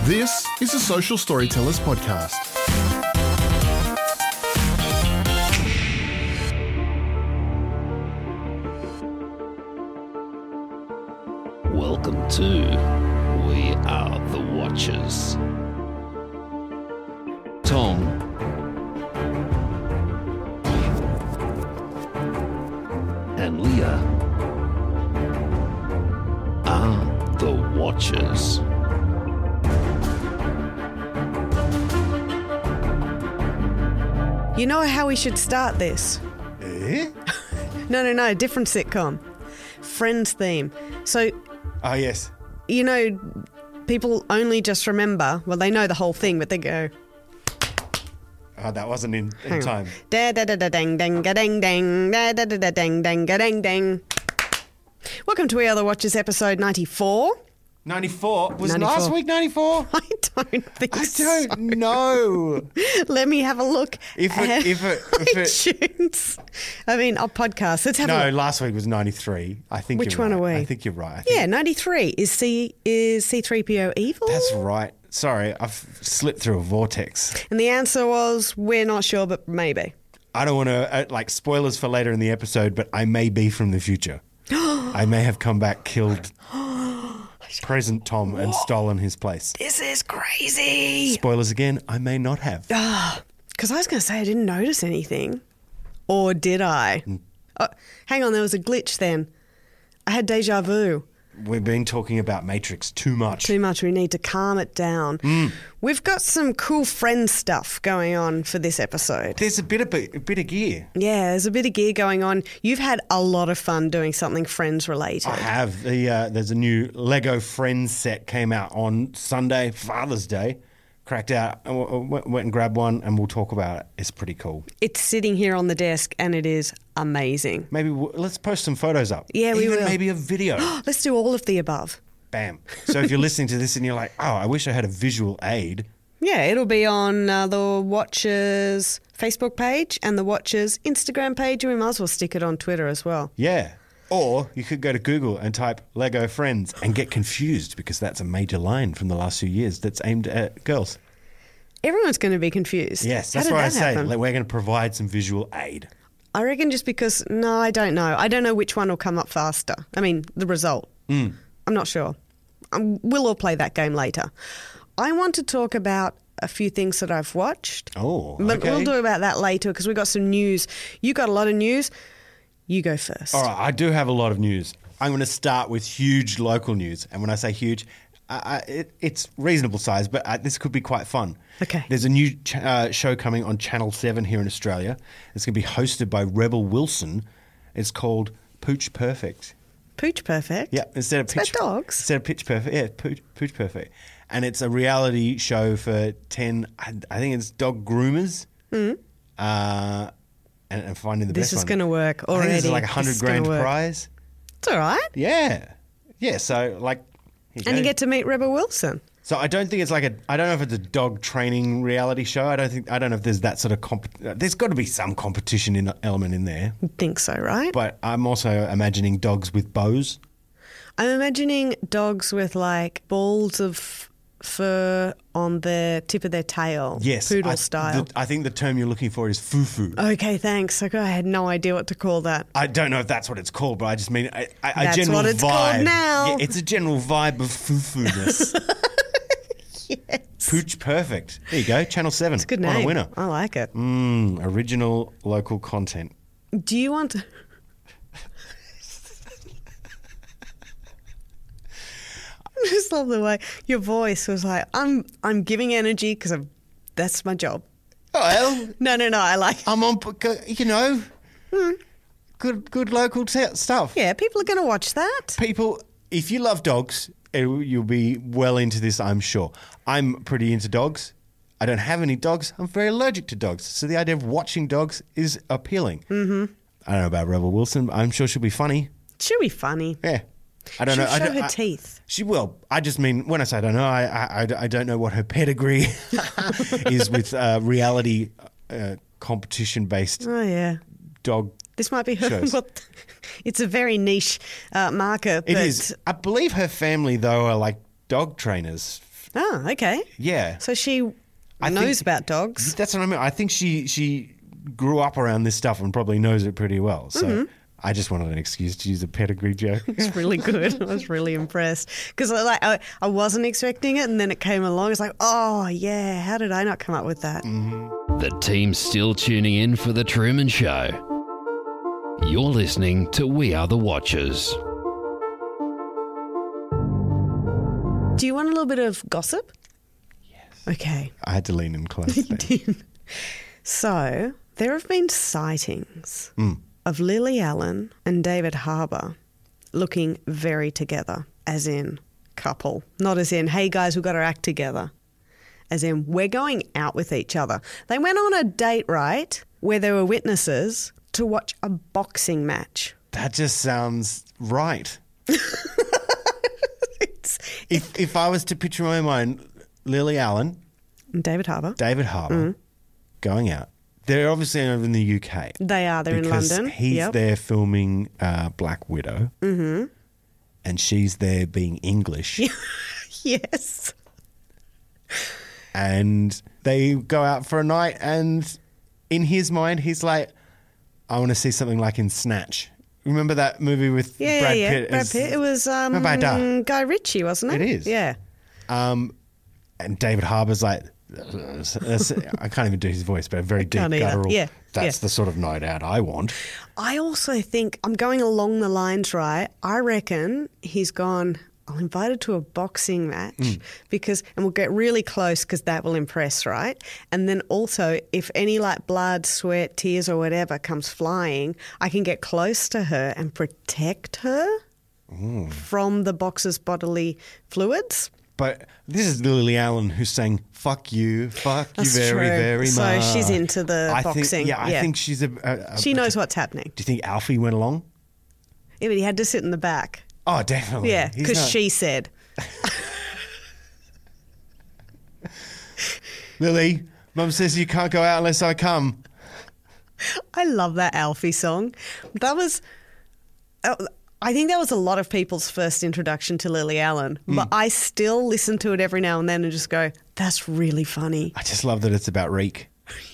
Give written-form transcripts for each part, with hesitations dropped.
This is a Social Storytellers podcast. Welcome to We Are the Watchers. Tom and Leah are the Watchers. You know how we should start this? Eh? No, different sitcom. Friends theme. So, Oh, yes. you know, people only just remember, well, they know the whole thing, but they go, Oh, that wasn't in hang on. time. Da da da da dang dang ga dang dang da da da da dang dang ga dang dang. Welcome to We Are the Watchers, episode 94. 94? Was 94. last week 94? I don't think I so. don't know. Let me have a look. If at it- iTunes. I mean, our podcast. Let's have a No, look. last week was 93. I think Which you're one right. are we? I think you're right. I think Yeah, 93. Is C3PO evil? That's right. Sorry, I've slipped through a vortex. And the answer was, we're not sure, but maybe. I don't want to, spoilers for later in the episode, but I may be from the future. I may have come back, killed present Tom and stolen his place. This is crazy. Spoilers again, I may not have. Because I was going to say I didn't notice anything. Or did I? Oh, hang on, there was a glitch then. I had deja vu. We've been talking about Matrix too much. Too much. We need to calm it down. We've got some cool friend stuff going on for this episode. There's a bit of gear. Yeah, there's a bit of gear going on. You've had a lot of fun doing something Friends related. I have. There's a new Lego Friends set came out on Sunday, Father's Day. Cracked out, went and grabbed one, and we'll talk about it. It's pretty cool. It's sitting here on the desk and it is amazing. Maybe let's post some photos up. Yeah, we Even will. maybe a video. Let's do all of the above. Bam. So if you're listening to this and you're like, oh, I wish I had a visual aid. Yeah, it'll be on the Watchers Facebook page and the Watchers Instagram page, and we might as well stick it on Twitter as well. Yeah. Or you could go to Google and type Lego Friends and get confused because that's a major line from the last few years that's aimed at girls. Everyone's going to be confused. Yes, How that's did why I that say happen? we're going to provide some visual aid. I reckon just because, no, I don't know. I don't know which one will come up faster. I mean, the result. I'm not sure. We'll all play that game later. I want to talk about a few things that I've watched. Oh, But okay. we'll do about that later because we've got some news. You got a lot of news. You go first. All right, I do have a lot of news. I'm going to start with huge local news. And when I say huge, it's reasonable size, but this could be quite fun. Okay. There's a new show coming on Channel 7 here in Australia. It's going to be hosted by Rebel Wilson. It's called Pooch Perfect. Pooch Perfect. Yeah, instead of Is that dogs? Instead of Pitch Perfect, yeah, Pooch Perfect. And it's a reality show for 10, I think it's dog groomers. And finding the This best is one. going to work I think already. this is like This $100 is gonna grand work. prize. It's all right. Yeah. Yeah, so like... And you get to meet Rebel Wilson. So I don't think it's I don't know if it's a dog training reality show. I don't know if there's that sort of there's got to be some competition element in there. Think so, right? But I'm also imagining dogs with bows. I'm imagining dogs with like balls of fur on the tip of their tail. Yes. Poodle style. I think the term you're looking for is fufu. Okay, thanks. Okay, I had no idea what to call that. I don't know if that's what it's called, but I just mean a That's general what it's vibe. called now. Yeah, it's a general vibe of fufu-ness. Yes. Pooch Perfect. There you go. Channel 7. It's a good What name. a winner. I like it. Original local content. Do you want to... I just love the way your voice was like, I'm giving energy because that's my job. Oh, well, No, I like it. I'm on, good local stuff. Yeah, people are going to watch that. People, if you love dogs, you'll be well into this, I'm sure. I'm pretty into dogs. I don't have any dogs. I'm very allergic to dogs. So the idea of watching dogs is appealing. Mm-hmm. I don't know about Rebel Wilson, but I'm sure she'll be funny. She'll be funny. Yeah. I don't She'll know. I show don't- her I- teeth. She will. I just mean, when I say I don't know, I don't know what her pedigree is with reality competition-based Oh, yeah. dog. This might be her. Shows. Well, it's a very niche marker. It but is. I believe her family, though, are like dog trainers life. Oh, okay. Yeah. So she I knows think- about dogs. That's what I mean. I think she grew up around this stuff and probably knows it pretty well. So I just wanted an excuse to use a pedigree joke. It's really good. I was really impressed because I wasn't expecting it, and then it came along. It's like, oh yeah, how did I not come up with that? The team's still tuning in for The Truman Show. You're listening to We Are the Watchers. Do you want a little bit of gossip? Yes. Okay. I had to lean in close. there. So there have been sightings of Lily Allen and David Harbour looking very together, as in couple, not as in, hey guys, we've got our act together, as in we're going out with each other. They went on a date, right, where there were witnesses to watch a boxing match. That just sounds right. It's If I was to picture in my mind Lily Allen, David Harbour. David Harbour going out, they're obviously over in the UK. They are. They're in because London. He's Yep. there filming Black Widow, and she's there being English. Yes. And they go out for a night, and in his mind, he's like, I want to see something like in Snatch. Remember that movie with Yeah, Brad yeah, Pitt? Brad Pitt. It was Remember Guy Ritchie, wasn't it? It is. Yeah. And David Harbour's like, I can't even do his voice, but a very deep can't either. guttural. Yeah, That's yeah. the sort of night out I want. I also think I'm going along the lines, right? I reckon he's gone, I'll invite her to a boxing match because, and we'll get really close because that will impress, right? And then also, if any like blood, sweat, tears or whatever comes flying, I can get close to her and protect her from the boxer's bodily fluids. But this is Lily Allen who's saying, fuck you That's very, true. very So much. she's into the I boxing. Think, I Yeah. think she's a She knows what's happening. Do you think Alfie went along? Yeah, but he had to sit in the back. Oh, definitely. Yeah, He's because not- she said. Lily, Mum says you can't go out unless I come. I love that Alfie song. That was, I think that was a lot of people's first introduction to Lily Allen. But I still listen to it every now and then and just go, that's really funny. I just love that it's about Reek.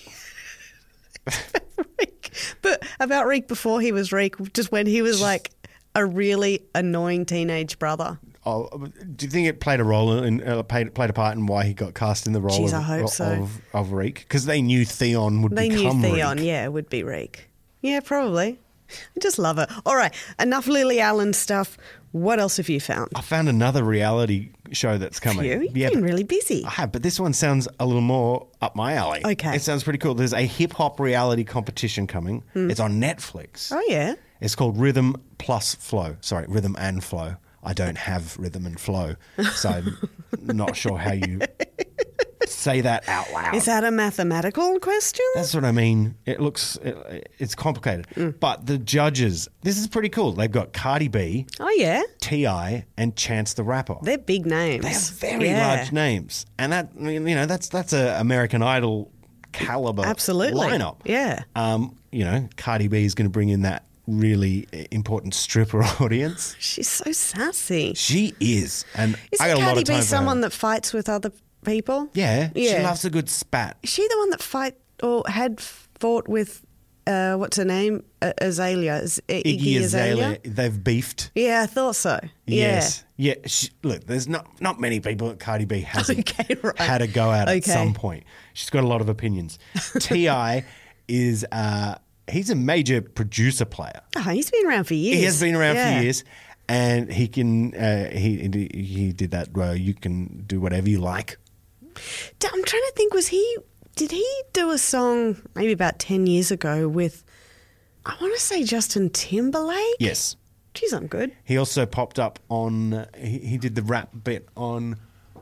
Reek. But about Reek before he was Reek, just when he was like a really annoying teenage brother. Oh, do you think it played a role in played a part in why he got cast in the role Jeez, of, I hope so. of Reek? Because they knew Theon would They knew become Theon, Reek. yeah, would be Reek. Yeah, probably. I just love it. All right, enough Lily Allen stuff. What else have you found? I found another reality show that's coming. You've Yeah, been really busy. I have, but this one sounds a little more up my alley. Okay. It sounds pretty cool. There's a hip hop reality competition coming. It's on Netflix. Oh, yeah. It's called Rhythm Plus Flow. Sorry, Rhythm and Flow. I don't have rhythm and flow, so I'm not sure how you say that out loud. Is that a mathematical question? That's what I mean. It's complicated. But the judges, this is pretty cool. They've got Cardi B, Oh, yeah. T.I., and Chance the Rapper. They're big names. They have very Yeah. large names, and that that's a American Idol caliber Absolutely. lineup. Yeah. Cardi B is going to bring in that really important stripper audience. She's so sassy. She is, and I Isn't got a lot Cardi of time B for someone her. that fights with other people? Yeah, she Yeah. loves a good spat. Is she the one that had fought with, what's her name? Azalea. Iggy Azalea, they've beefed. Yeah, I thought so. Yes. Yeah. Look, there's not many people that Cardi B hasn't Okay, right. had a go at Okay. some point. She's got a lot of opinions. T.I. is he's a major producer player. Yeah. Oh, he's been around for years. He has been around Yeah. for years, and he can he did that. You can do whatever you like. I'm trying to think. Did he do a song maybe about 10 years ago with? I want to say Justin Timberlake. Yes. Geez, I'm good. He also popped up on. He did the rap bit on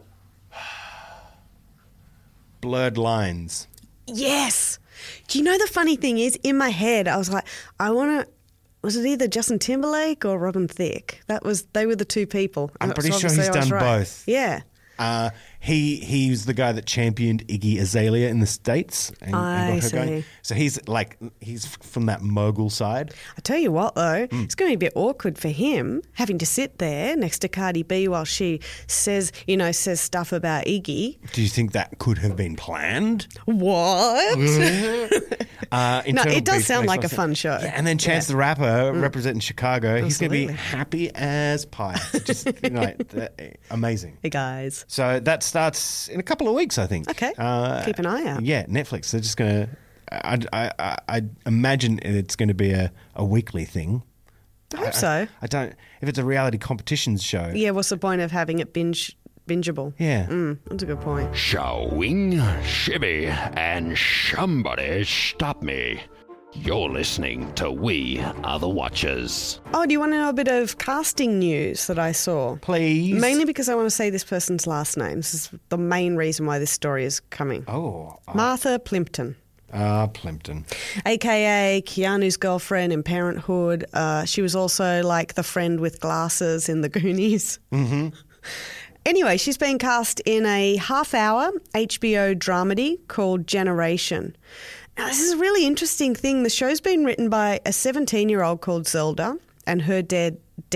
Blurred Lines. Yes. Do you know the funny thing is, in my head, I was like, I want to. Was it either Justin Timberlake or Robin Thicke? They were the two people. I'm pretty So sure he's obviously I was done right. both. Yeah. He's the guy that championed Iggy Azalea in the States and I got her see. going. So he's from that mogul side. I tell you what, though, Hmm. it's going to be a bit awkward for him having to sit there next to Cardi B while she says stuff about Iggy. Do you think that could have been planned? What? No, it does sound like a fun show. Yeah, and then Chance the Rapper representing Chicago. He's going to be Absolutely. happy as pie. Just amazing. Hey, guys. So that starts in a couple of weeks, I think. Okay. Keep an eye out. Yeah, Netflix. They're just going to. I imagine it's going to be a weekly thing. I hope so. I don't. If it's a reality competitions show. Yeah, what's the point of having it bingeable? Yeah. That's a good point. Showing, shibby, and somebody stop me. You're listening to We Are the Watchers. Oh, do you want to know a bit of casting news that I saw? Please. Mainly because I want to say this person's last name. This is the main reason why this story is coming. Oh. Martha Plimpton. Plimpton. AKA Keanu's girlfriend in Parenthood. She was also like the friend with glasses in The Goonies. Mm-hmm. Anyway, she's been cast in a half-hour HBO dramedy called Generation. Now, this is a really interesting thing. The show's been written by a 17-year-old called Zelda and her dad.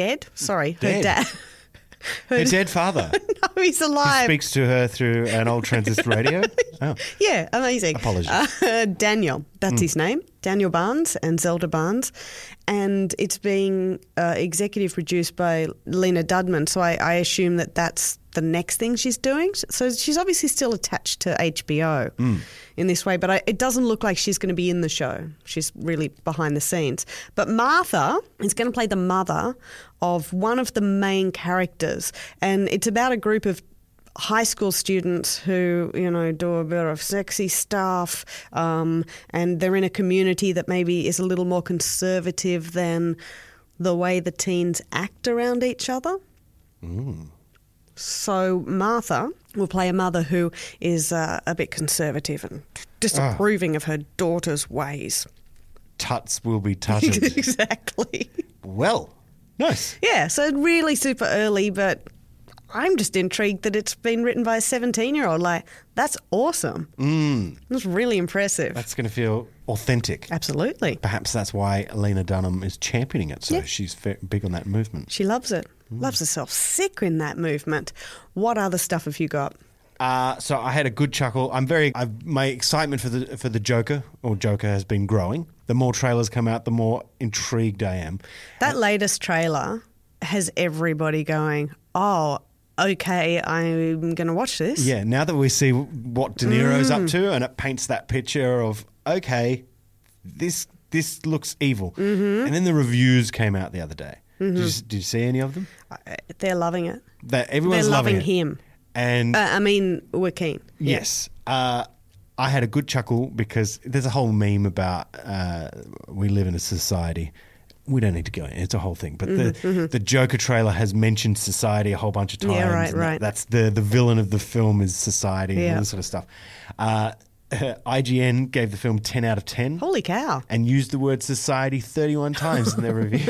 Her dead father. No, he's He alive. speaks to her through an old transistor radio. Oh. Yeah, amazing. Apologies. Daniel, that's his name. Daniel Barnes and Zelda Barnes. And it's being executive produced by Lena Dudman. So I assume that that's the next thing she's doing. So she's obviously still attached to HBO in this way. But it doesn't look like she's going to be in the show. She's really behind the scenes. But Martha is going to play the mother of one of the main characters. And it's about a group of high school students who, do a bit of sexy stuff, and they're in a community that maybe is a little more conservative than the way the teens act around each other. So Martha will play a mother who is a bit conservative and disapproving of her daughter's ways. Tuts will be tutted. Exactly. Well, nice. Yeah, so really super early, but I'm just intrigued that it's been written by a 17-year-old. Like, that's awesome. That's really impressive. That's going to feel authentic. Absolutely. Perhaps that's why Lena Dunham is championing it. So Yeah. she's big on that movement. She loves it. Loves herself sick in that movement. What other stuff have you got? So I had a good chuckle. My excitement for the Joker has been growing. The more trailers come out, the more intrigued I am. That latest trailer has everybody going, oh, okay, I'm going to watch this. Yeah, now that we see what De Niro's up to, and it paints that picture of, okay, this looks evil. And then the reviews came out the other day. Did you see any of them? They're loving it. Everyone's They're loving it. him. And Joaquin. yes, I had a good chuckle because there's a whole meme about we live in a society. We don't need to go in. It's a whole thing. But the Joker trailer has mentioned society a whole bunch of times. Yeah, right, and right. That's the villain of the film is society and Yeah. all this sort of stuff. IGN gave the film 10 out of 10 Holy cow. and used the word society 31 times in their review.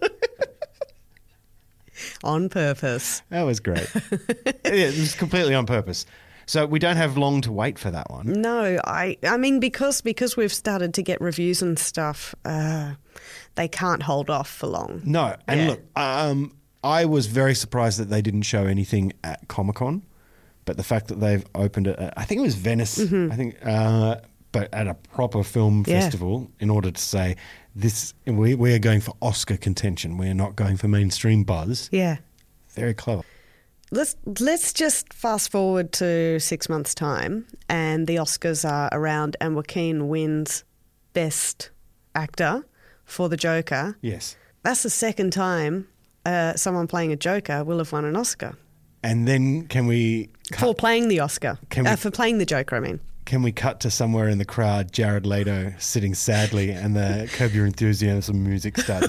On purpose. That was great. It was completely on purpose. So we don't have long to wait for that one. No, I mean, because we've started to get reviews and stuff, they can't hold off for long. No, and Yeah. look, I was very surprised that they didn't show anything at Comic-Con, but the fact that they've opened it, I think it was Venice, I think, but at a proper film Yeah. festival in order to say this, we are going for Oscar contention. We are not going for mainstream buzz. Yeah. Very clever. Let's just fast forward to 6 months' time, and the Oscars are around, and Joaquin wins Best Actor for the Joker. Yes. That's the second time someone playing a Joker will have won an Oscar. And then can we For playing the Oscar. For playing the Joker, I mean. Can we cut to somewhere in the crowd, Jared Leto sitting sadly, and the Curb Your Enthusiasm music starts?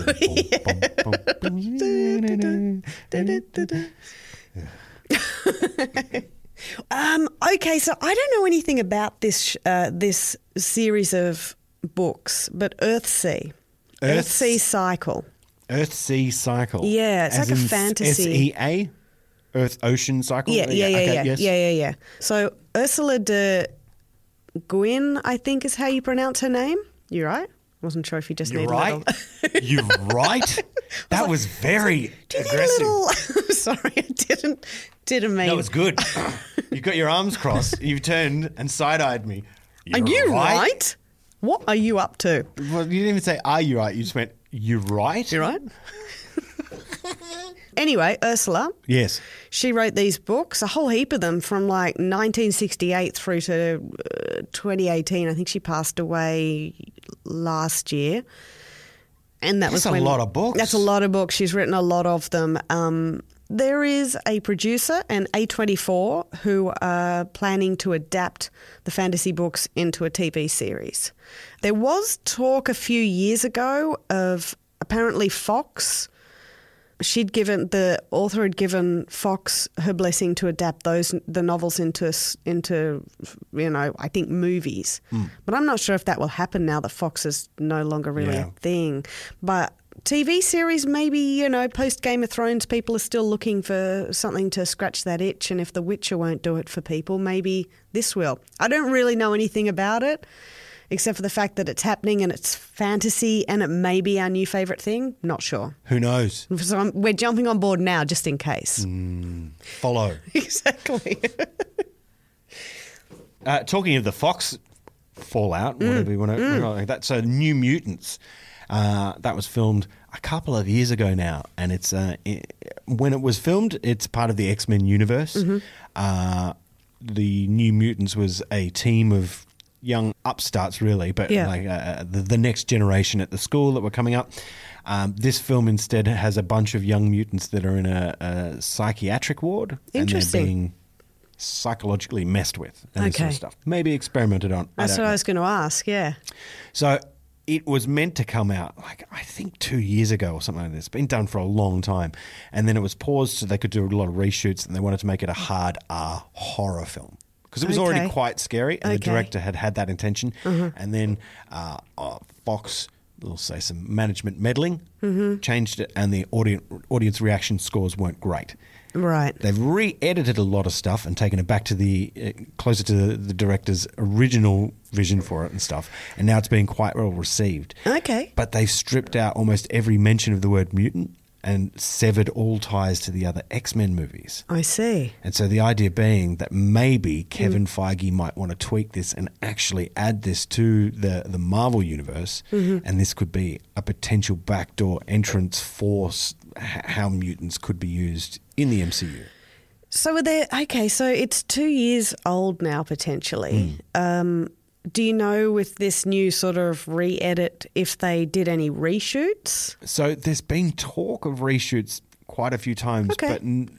Okay, so I don't know anything about this this series of books, but Earthsea. Earthsea Cycle. Earthsea Cycle. Yeah, it's As like a in fantasy. SEA? Earth-ocean cycle? Yeah. Yes. Yeah. So Ursula de Guin, I think is how you pronounce her name. You're right. Wasn't sure if you just You're need right. a little. You're right. That was very Do you need aggressive. a little? Sorry, I didn't mean. That was good. You've got your arms crossed. You've turned and side-eyed me. Are you right? What are you up to? Well, you didn't even say, "Are you right?" You just went, "You right?" You right? Anyway, Ursula. Yes. She wrote these books, a whole heap of them, from like 1968 through to 2018. I think she passed away last year. And that That's was a lot of books. That's a lot of books. She's written a lot of them. There is a producer and A24 who are planning to adapt the fantasy books into a TV series. There was talk a few years ago of apparently Fox. The author had given Fox her blessing to adapt the novels into I think movies. But I'm not sure if that will happen now that Fox is no longer really a thing. But TV series, maybe, post Game of Thrones, people are still looking for something to scratch that itch. And if The Witcher won't do it for people, maybe this will. I don't really know anything about it, except for the fact that it's happening and it's fantasy and it may be our new favourite thing. Not sure. Who knows? So we're jumping on board now just in case. Follow. Exactly. Talking of the Fox fallout, whatever you want to like that. So New Mutants, that was filmed a couple of years ago now, and it's when it was filmed, it's part of the X-Men universe. The New Mutants was a team of young upstarts, really, but like the next generation at the school that were coming up. This film instead has a bunch of young mutants that are in a psychiatric ward. Interesting. And they're being psychologically messed with and this sort of stuff. Maybe experimented on. That's what I was going to ask, yeah. So it was meant to come out, I think 2 years ago or something like this. It's been done for a long time. And then it was paused so they could do a lot of reshoots, and they wanted to make it a hard R horror film. Because it was already quite scary, and the director had that intention. And then Fox, we'll say some management meddling, changed it, and the audience reaction scores weren't great. Right. They've re-edited a lot of stuff and taken it back to the closer to the director's original vision for it and stuff, and now it's being quite well received. Okay. But they've stripped out almost every mention of the word mutant and severed all ties to the other X-Men movies. I see. And so the idea being that maybe Kevin Feige might want to tweak this and actually add this to the Marvel universe, and this could be a potential backdoor entrance for how mutants could be used in the MCU. So so it's 2 years old now, potentially. Do you know with this new sort of re-edit if they did any reshoots? So there's been talk of reshoots quite a few times, but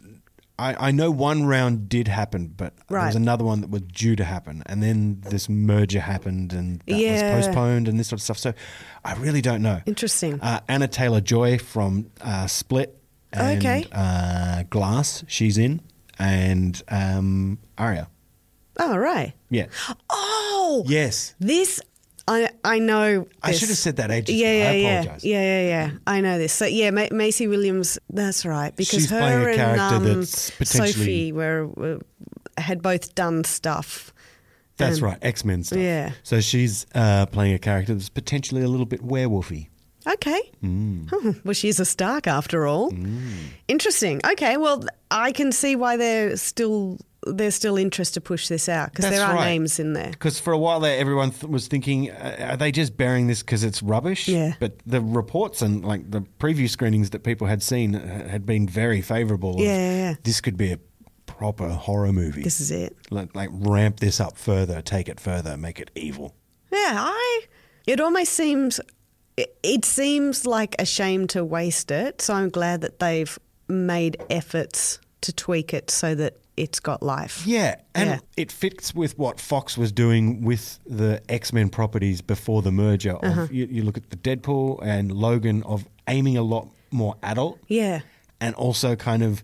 I know one round did happen, but there was another one that was due to happen, and then this merger happened, and that was postponed, and this sort of stuff. So I really don't know. Interesting. Anna Taylor-Joy from Split and Glass, she's in, and Arya. Oh, right. Yeah. Oh! Yes. This, I know this. I should have said that ages ago. I apologise. Yeah. I know this. So, yeah, Maisie Williams, that's right. Because she's her playing a character and that's potentially... Sophie had both done stuff. That's right, X-Men stuff. Yeah. So she's playing a character that's potentially a little bit werewolfy. Okay. Well, she's a Stark after all. Interesting. Okay, well, I can see why there's still interest to push this out, because there are names in there. Because for a while there, everyone was thinking, are they just burying this because it's rubbish? Yeah. But the reports and like the preview screenings that people had seen had been very favourable. Yeah. This could be a proper horror movie. This is it. Like ramp this up further, take it further, make it evil. Yeah, it almost seems... It seems like a shame to waste it, so I'm glad that they've made efforts to tweak it so that it's got life. Yeah, and it fits with what Fox was doing with the X-Men properties before the merger. You look at the Deadpool and Logan of aiming a lot more adult. Yeah. And also kind of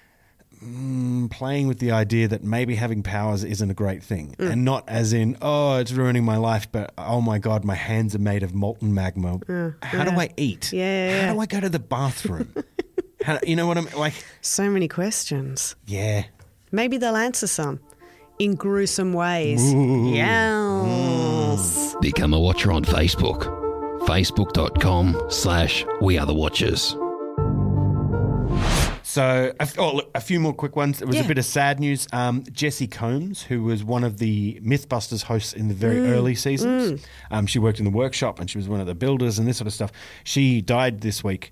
playing with the idea that maybe having powers isn't a great thing. And not as in, oh, it's ruining my life, but oh my God, my hands are made of molten magma. How do I eat? Yeah. How do I go to the bathroom? You know what I'm like? So many questions. Yeah. Maybe they'll answer some in gruesome ways. Yes. Become a watcher on Facebook. Facebook.com/WeAreTheWatchers. So, look, a few more quick ones. There was a bit of sad news. Jessie Combs, who was one of the Mythbusters hosts in the very early seasons, she worked in the workshop and she was one of the builders and this sort of stuff. She died this week.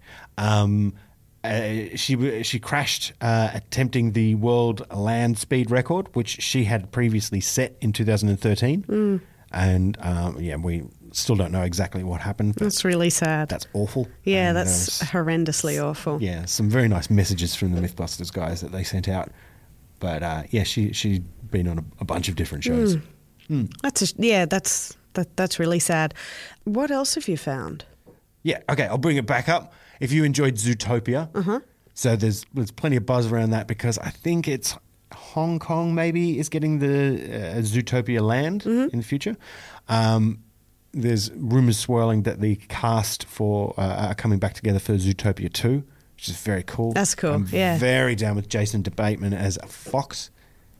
She crashed attempting the world land speed record, which she had previously set in 2013. And, we still don't know exactly what happened. That's really sad. That's awful. Yeah, And, that's horrendously awful. yeah, some very nice messages from the Mythbusters guys that they sent out. But she'd been on a bunch of different shows. That's really sad. What else have you found? Yeah, okay, I'll bring it back up. If you enjoyed Zootopia, so there's plenty of buzz around that because I think it's Hong Kong maybe is getting the Zootopia land in the future. There's rumours swirling that the cast are coming back together for Zootopia 2, which is very cool. That's cool, I'm yeah. very down with Jason Bateman as a fox.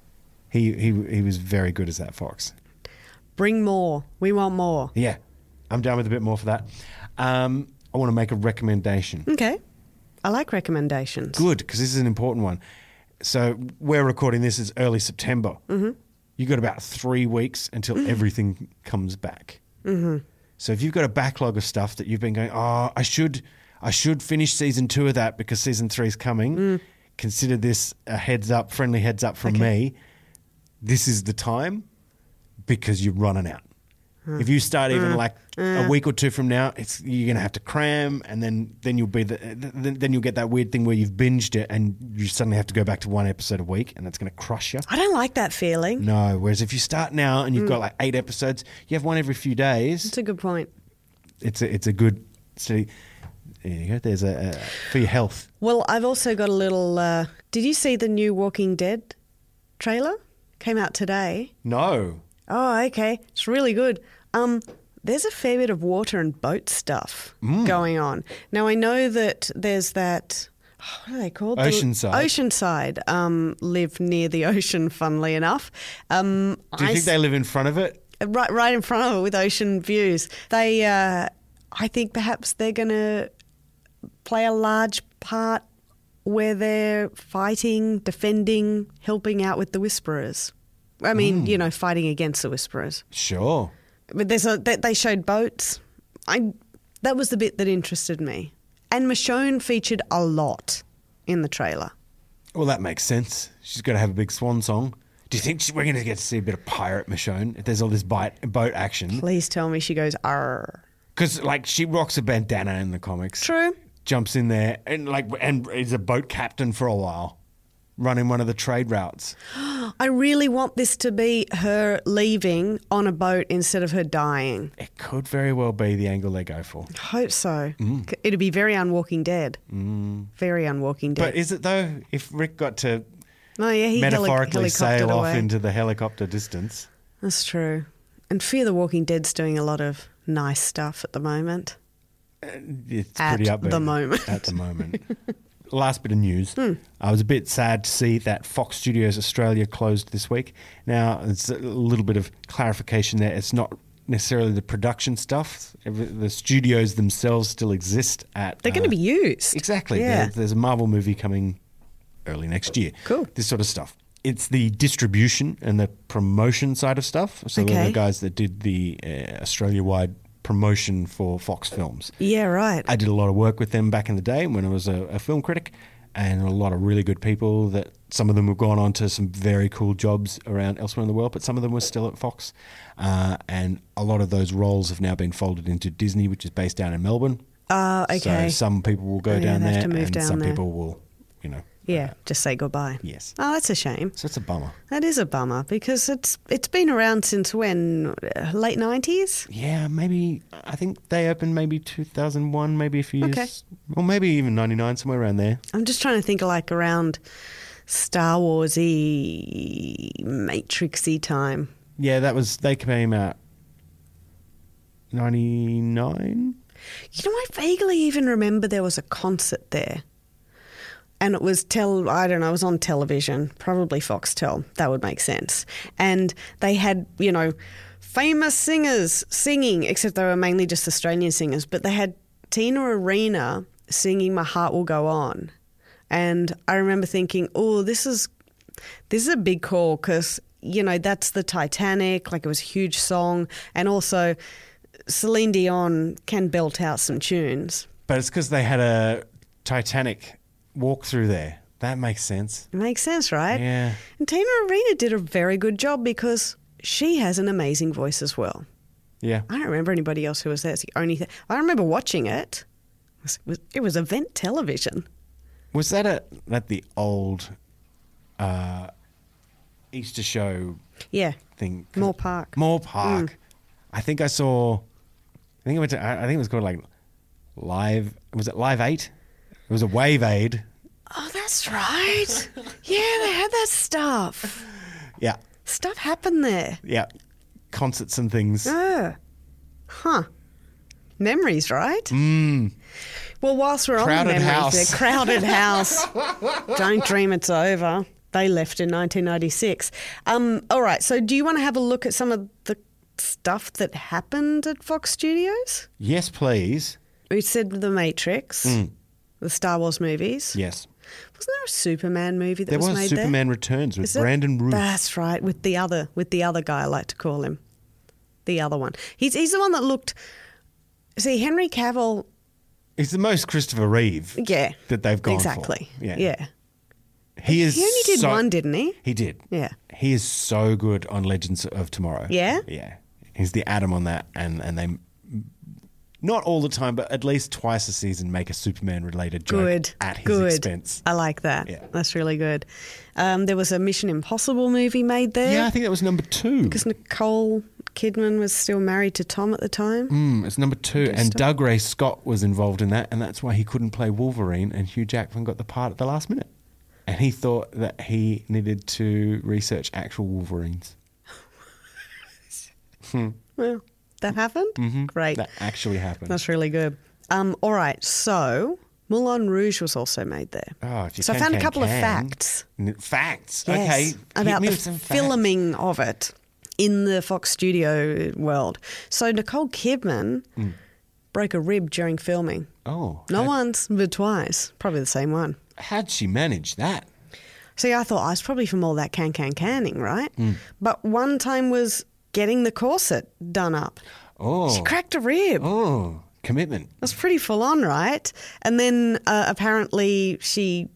He was very good as that fox. Bring more. We want more. Yeah, I'm down with a bit more for that. I want to make a recommendation. Okay. I like recommendations. Good, because this is an important one. So we're recording this as early September. You've got about 3 weeks until everything comes back. So if you've got a backlog of stuff that you've been going, I should finish season 2 of that because season 3 is coming. Consider this a friendly heads up from me. This is the time because you're running out. If you start even like a week or two from now, you're going to have to cram, and then you'll be then you'll get that weird thing where you've binged it and you suddenly have to go back to 1 episode a week, and that's going to crush you. I don't like that feeling. No, whereas if you start now and you've got like 8 episodes, you have one every few days. That's a good point. It's a good. There you go. There's a for your health. Well, I've also got a little. Did you see the new Walking Dead trailer? Came out today. No. Oh, okay. It's really good. There's a fair bit of water and boat stuff going on. Now, I know that there's that, what are they called? Oceanside. Oceanside live near the ocean, funnily enough. Do you think they live in front of it? Right in front of it with ocean views. They, I think perhaps they're going to play a large part where they're fighting, defending, helping out with the Whisperers. I mean, fighting against the Whisperers. Sure. But they showed boats. That was the bit that interested me. And Michonne featured a lot in the trailer. Well, that makes sense. She's got to have a big swan song. Do you think we're going to get to see a bit of pirate Michonne if there's all this boat action? Please tell me she goes, arr. Because, she rocks a bandana in the comics. True. Jumps in there and is a boat captain for a while, running one of the trade routes. I really want this to be her leaving on a boat instead of her dying. It could very well be the angle they go for. Hope so. It'd be very Unwalking Dead. Very Unwalking Dead. But is it though? If Rick got to he metaphorically sail off away into the helicopter distance. That's true. And Fear the Walking Dead's doing a lot of nice stuff at the moment. It's At pretty upbeat. the moment. Last bit of news. I was a bit sad to see that Fox Studios Australia closed this week. Now, it's a little bit of clarification there. It's not necessarily the production stuff. The studios themselves still exist at... They're going to be used. Exactly. Yeah. There's a Marvel movie coming early next year. Cool. This sort of stuff. It's the distribution and the promotion side of stuff. So they're the guys that did the Australia-wide promotion for Fox Films. Yeah, right. I did a lot of work with them back in the day when I was a film critic, and a lot of really good people that some of them have gone on to some very cool jobs around elsewhere in the world, but some of them were still at Fox. And a lot of those roles have now been folded into Disney, which is based down in Melbourne. Okay. So some people will go down they have there to move and down some there. people will, just say goodbye. Yes. Oh, that's a shame. So it's a bummer. That is a bummer because it's been around since when? Late 90s? Yeah, maybe. I think they opened maybe 2001, maybe a few years. Okay. Or maybe even 99, somewhere around there. I'm just trying to think of around Star Wars-y, Matrix-y time. Yeah, they came out 99. I vaguely even remember there was a concert there. And it was it was on television, probably Foxtel. That would make sense. And they had, famous singers singing, except they were mainly just Australian singers. But they had Tina Arena singing "My Heart Will Go On," and I remember thinking, "Oh, this is a big call because that's the Titanic. Like, it was a huge song, and also Celine Dion can belt out some tunes." But it's because they had a Titanic walk through there. That makes sense. It makes sense, right? Yeah. And Tina Arena did a very good job because she has an amazing voice as well. Yeah. I don't remember anybody else who was there. It's the only thing. I remember watching it. It was event television. Was that at the old Easter show Yeah. thing? Moore Park. Moore Park. I think I went to, I think it was called like Live, was it Live 8? It was a Wave Aid. Oh, that's right. Yeah, they had that stuff. Yeah. Stuff happened there. Yeah. Concerts and things. Huh. Memories, right? Mm. Well, whilst we're Crowded on memories, House. Crowded House. Don't dream it's over. They left in 1996. All right, so do you want to have a look at some of the stuff that happened at Fox Studios? Yes, please. We said The Matrix, the Star Wars movies. Yes. Wasn't there a Superman movie that There was was made Superman there? Returns with Is it? Brandon Routh. That's right, with the other guy, I like to call him. The other one. He's the one that looked... See, Henry Cavill... He's the most Christopher Reeve Yeah. that they've gone exactly. for. Yeah. He is. He only did so- one, didn't he? He did. Yeah. He is so good on Legends of Tomorrow. Yeah? Yeah. He's the Adam on that, and they, not all the time, but at least twice a season, make a Superman-related joke Good. at his Good. expense. I like that. Yeah. That's really good. There was a Mission Impossible movie made there. Yeah, I think that was number 2. Because Nicole Kidman was still married to Tom at the time. It's number 2, and Doug Ray Scott was involved in that, and that's why he couldn't play Wolverine, and Hugh Jackman got the part at the last minute. And he thought that he needed to research actual Wolverines. Well, that happened? Great. That actually happened. That's really good. All right, so Moulin Rouge was also made there. Oh, if you so I can, found a can, couple of can. facts. Facts? Yes, Okay. Hit about me the with some facts. filming of it in the Fox studio world. So Nicole Kidman broke a rib during filming. Oh. Not once, but twice. Probably the same one. How'd she manage that? See, I thought, it's probably from all that canning, right? But one time was getting the corset done up. Oh. She cracked a rib. Oh. Commitment. That's pretty full on, right? And then apparently she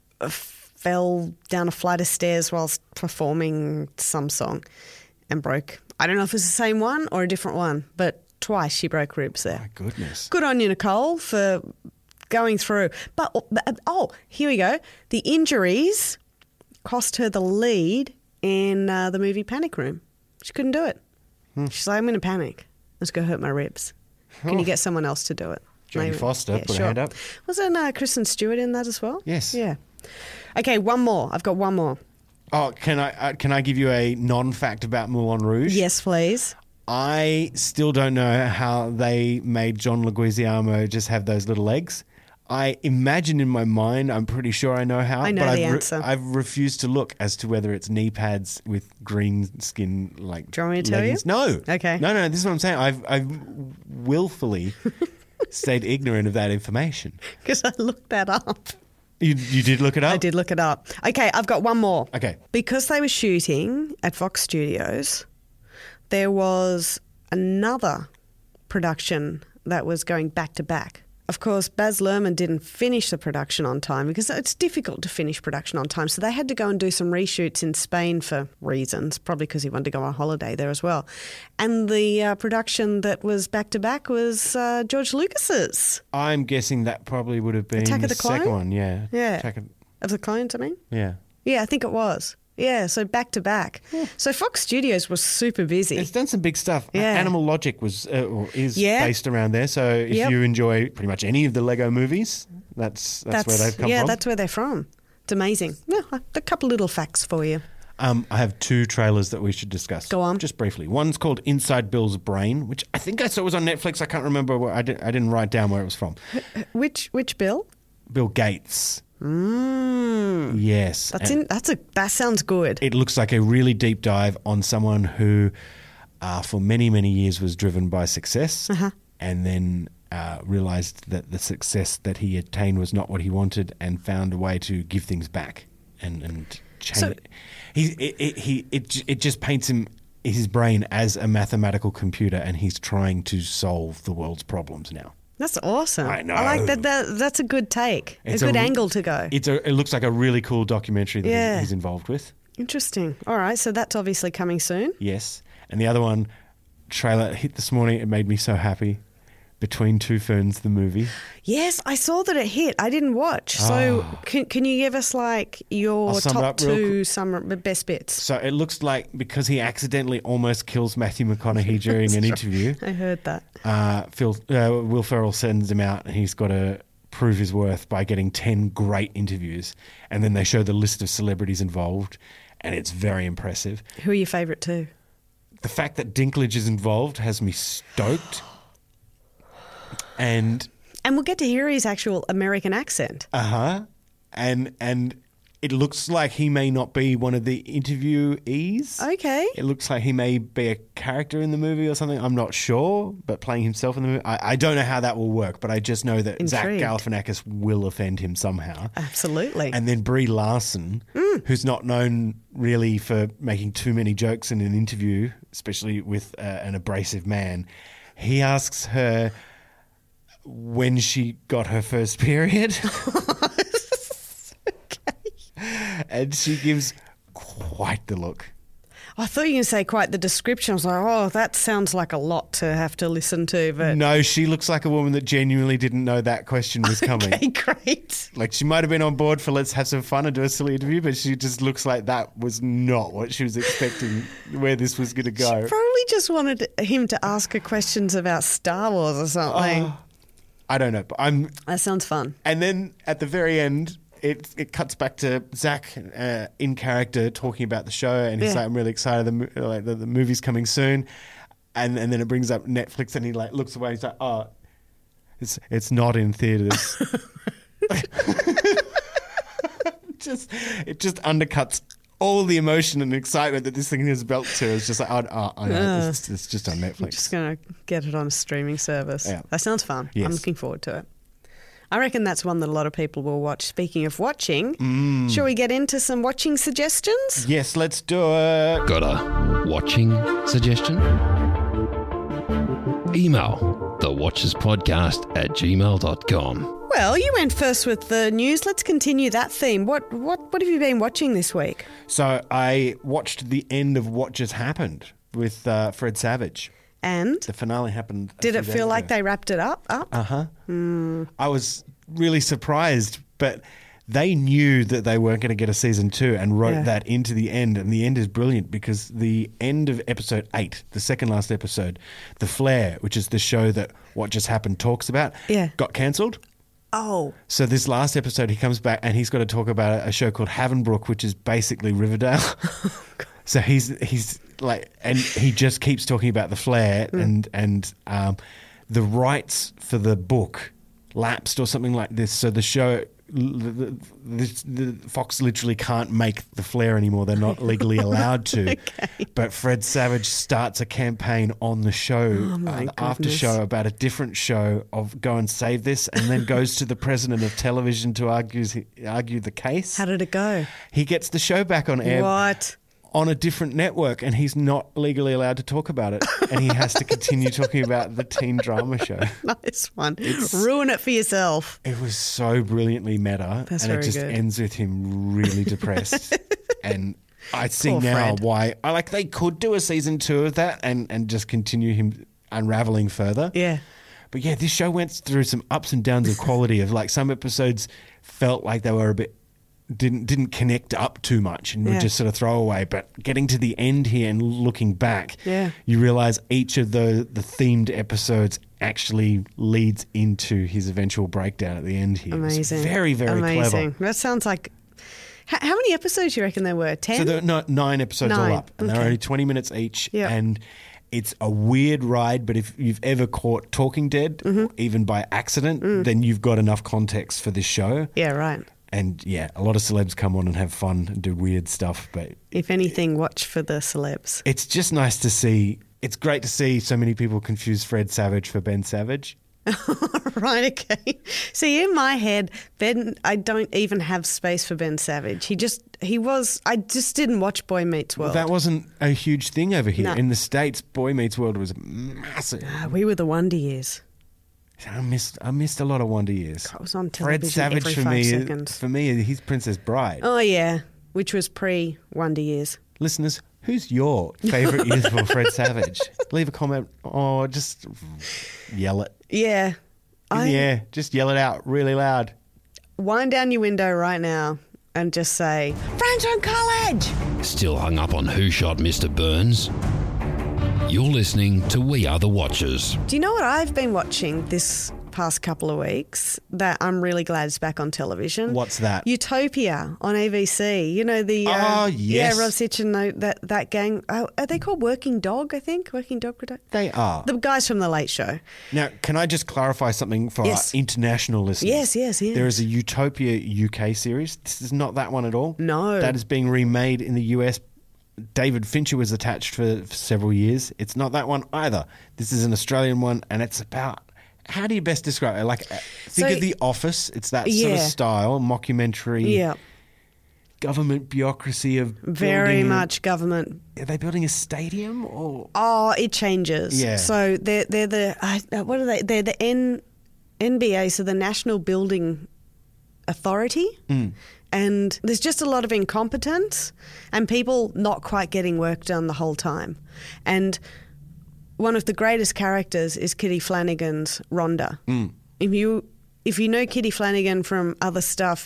fell down a flight of stairs whilst performing some song and broke. I don't know if it's the same one or a different one, but twice she broke ribs there. My goodness. Good on you, Nicole, for going through. But, here we go. The injuries cost her the lead in the movie Panic Room. She couldn't do it. She's like, I'm going to panic. Let's go hurt my ribs. Can you get someone else to do it? Jodie Maybe. Foster, put her hand up. Wasn't Kristen Stewart in that as well? Yes. Yeah. Okay, one more. I've got one more. Oh, can I give you a non-fact about Moulin Rouge? Yes, please. I still don't know how they made John Leguizamo just have those little legs. I imagine in my mind, I'm pretty sure I know how. I know but the answer. I've refused to look as to whether it's knee pads with green skin like Do you want me to tell you? leggings. No. Okay. No, this is what I'm saying. I've willfully stayed ignorant of that information. Because I looked that up. You did look it up? I did look it up. Okay, I've got one more. Okay. Because they were shooting at Fox Studios, there was another production that was going back to back. Of course, Baz Luhrmann didn't finish the production on time because it's difficult to finish production on time. So they had to go and do some reshoots in Spain for reasons, probably because he wanted to go on holiday there as well. And the production that was back to back was George Lucas's. I'm guessing that probably would have been Attack of the second Clone? one, yeah. Yeah. Attack Of the Clones, I mean? yeah. Yeah, I think it was. Yeah, so back to back. So Fox Studios was super busy. It's done some big stuff. Yeah. Animal Logic was or is Yeah. based around there. So if Yep. you enjoy pretty much any of the Lego movies, that's where they've come yeah, from. that's where they're from. It's amazing. Yeah, a couple little facts for you. I have 2 trailers that we should discuss. Go on. Just briefly. One's called Inside Bill's Brain, which I think I saw was on Netflix. I can't remember. I didn't write down where it was from. Which Bill? Bill Gates. Yes. That sounds good. It looks like a really deep dive on someone who, for many, many years, was driven by success and then realized that the success that he attained was not what he wanted and found a way to give things back and change. So- it just paints his brain as a mathematical computer, and he's trying to solve the world's problems now. That's awesome. I know. I like that. That's a good take. It's a good angle to go. It looks like a really cool documentary that Yeah. he's involved with. Interesting. All right, so that's obviously coming soon. Yes. And the other one, trailer hit this morning. It made me so happy. Between Two Ferns, the movie. Yes, I saw that it hit. I didn't watch. So can you give us like your I'll sum it top up real two best bits? So it looks like because he accidentally almost kills Matthew McConaughey during an interview, I heard that. Will Ferrell sends him out and he's got to prove his worth by getting 10 great interviews. And then they show the list of celebrities involved, and it's very impressive. Who are your favourite two? The fact that Dinklage is involved has me stoked. And we'll get to hear his actual American accent. and it looks like he may not be one of the interviewees. Okay. It looks like he may be a character in the movie or something. I'm not sure, but playing himself in the movie. I don't know how that will work, but I just know that Zach Intrigued. Galifianakis will offend him somehow. Absolutely. And then Brie Larson, who's not known really for making too many jokes in an interview, especially with an abrasive man, he asks her when she got her first period. And she gives quite the look. I thought you were going to say quite the description. I was like, oh, that sounds like a lot to have to listen to. But No, she looks like a woman that genuinely didn't know that question was coming. Okay, great. Like, she might have been on board for let's have some fun and do a silly interview, but she just looks like that was not what she was expecting, where this was going to go. Probably just wanted him to ask her questions about Star Wars or something. I don't know, but That sounds fun. And then at the very end, it cuts back to Zach in character talking about the show, and he's like, "I'm really excited. The movie's coming soon." And then it brings up Netflix, and he like looks away. And he's like, "Oh, it's not in theaters." It just undercuts all the emotion and excitement that this thing is built to. It's just like, I know, it's just on Netflix. I'm just going to get it on a streaming service. Yeah. That sounds fun. Yes. I'm looking forward to it. I reckon that's one that a lot of people will watch. Speaking of watching, shall we get into some watching suggestions? Yes, let's do it. Got a watching suggestion? Email thewatcherspodcast@gmail.com. Well, you went first with the news. Let's continue that theme. What have you been watching this week? So I watched the end of What Just Happened with Fred Savage. And The finale happened. did it feel like they wrapped it up? I was really surprised, but they knew that they weren't going to get a season 2 and wrote that into the end. And the end is brilliant because the end of episode 8, the second last episode, The Flare, which is the show that What Just Happened talks about, got cancelled. Oh. So this last episode, he comes back and he's got to talk about a show called Havenbrook, which is basically Riverdale. So he's like, and he just keeps talking about The Flare, and the rights for the book lapsed or something like this. So the show, the Fox literally can't make The Flare anymore. They're not legally allowed to. Okay. But Fred Savage starts a campaign on the show, the after show, about a different show of go and save this, and then goes to the president of television to argue the case. How did it go? He gets the show back on air. What? On a different network, and he's not legally allowed to talk about it, and he has to continue talking about the teen drama show. Nice one. Ruin it for yourself. It was so brilliantly meta, That's and it very just good. ends with him really depressed. And I see Poor now Fred. why they could do a season 2 of that and just continue him unraveling further. Yeah. But yeah, this show went through some ups and downs of quality. Of like some episodes felt like they were a bit didn't connect up too much and were just sort of throwaway. But getting to the end here and looking back, you realise each of the themed episodes actually leads into his eventual breakdown at the end here. Amazing. It's very, very Amazing. clever. That sounds like... How many episodes do you reckon there were? 10? So there are 9 episodes all 9, up, and they're okay. only 20 minutes each. Yeah. And it's a weird ride, but if you've ever caught Talking Dead, even by accident, then you've got enough context for this show. Yeah, right. And yeah, a lot of celebs come on and have fun and do weird stuff, but If anything, watch for the celebs. it's just nice to see. It's great to see so many people confuse Fred Savage for Ben Savage. Right, okay. See, in my head, Ben, I don't even have space for Ben Savage. I just didn't watch Boy Meets World. That wasn't a huge thing over here. No. In the States, Boy Meets World was massive. We were the Wonder Years. I missed a lot of Wonder Years. It was on Fred television Savage every for 5 me, seconds. for me, he's Princess Bride. Oh, yeah, which was pre-Wonder Years. Listeners, who's your favourite youthful Fred Savage? Leave a comment or just yell it. Yeah. In the air. Just yell it out really loud. Wind down your window right now and just say, Franklin College! Still hung up on who shot Mr. Burns? You're listening to We Are the Watchers. Do you know what I've been watching this past couple of weeks that I'm really glad is back on television? What's that? Utopia on ABC. You know the Oh, yes. yeah, Rob Sitch and that gang. Oh, are they called Working Dog? I think Working Dog Production. They are. The guys from the Late Show. Now, can I just clarify something for Yes. our international listeners? Yes. There is a Utopia UK series. This is not that one at all. No. That is being remade in the US. David Fincher was attached for several years. It's not that one either. This is an Australian one, and it's about... How do you best describe it? Like, think So- of The Office. It's that sort of Yeah. style, mockumentary, Yeah, government bureaucracy of very building- much government. Are they building a stadium or... Oh, it changes. Yeah. So they're the what are they? They're the NBA, so the National Building Authority. And there's just a lot of incompetence and people not quite getting work done the whole time. And one of the greatest characters is Kitty Flanagan's Rhonda. If you know Kitty Flanagan from other stuff,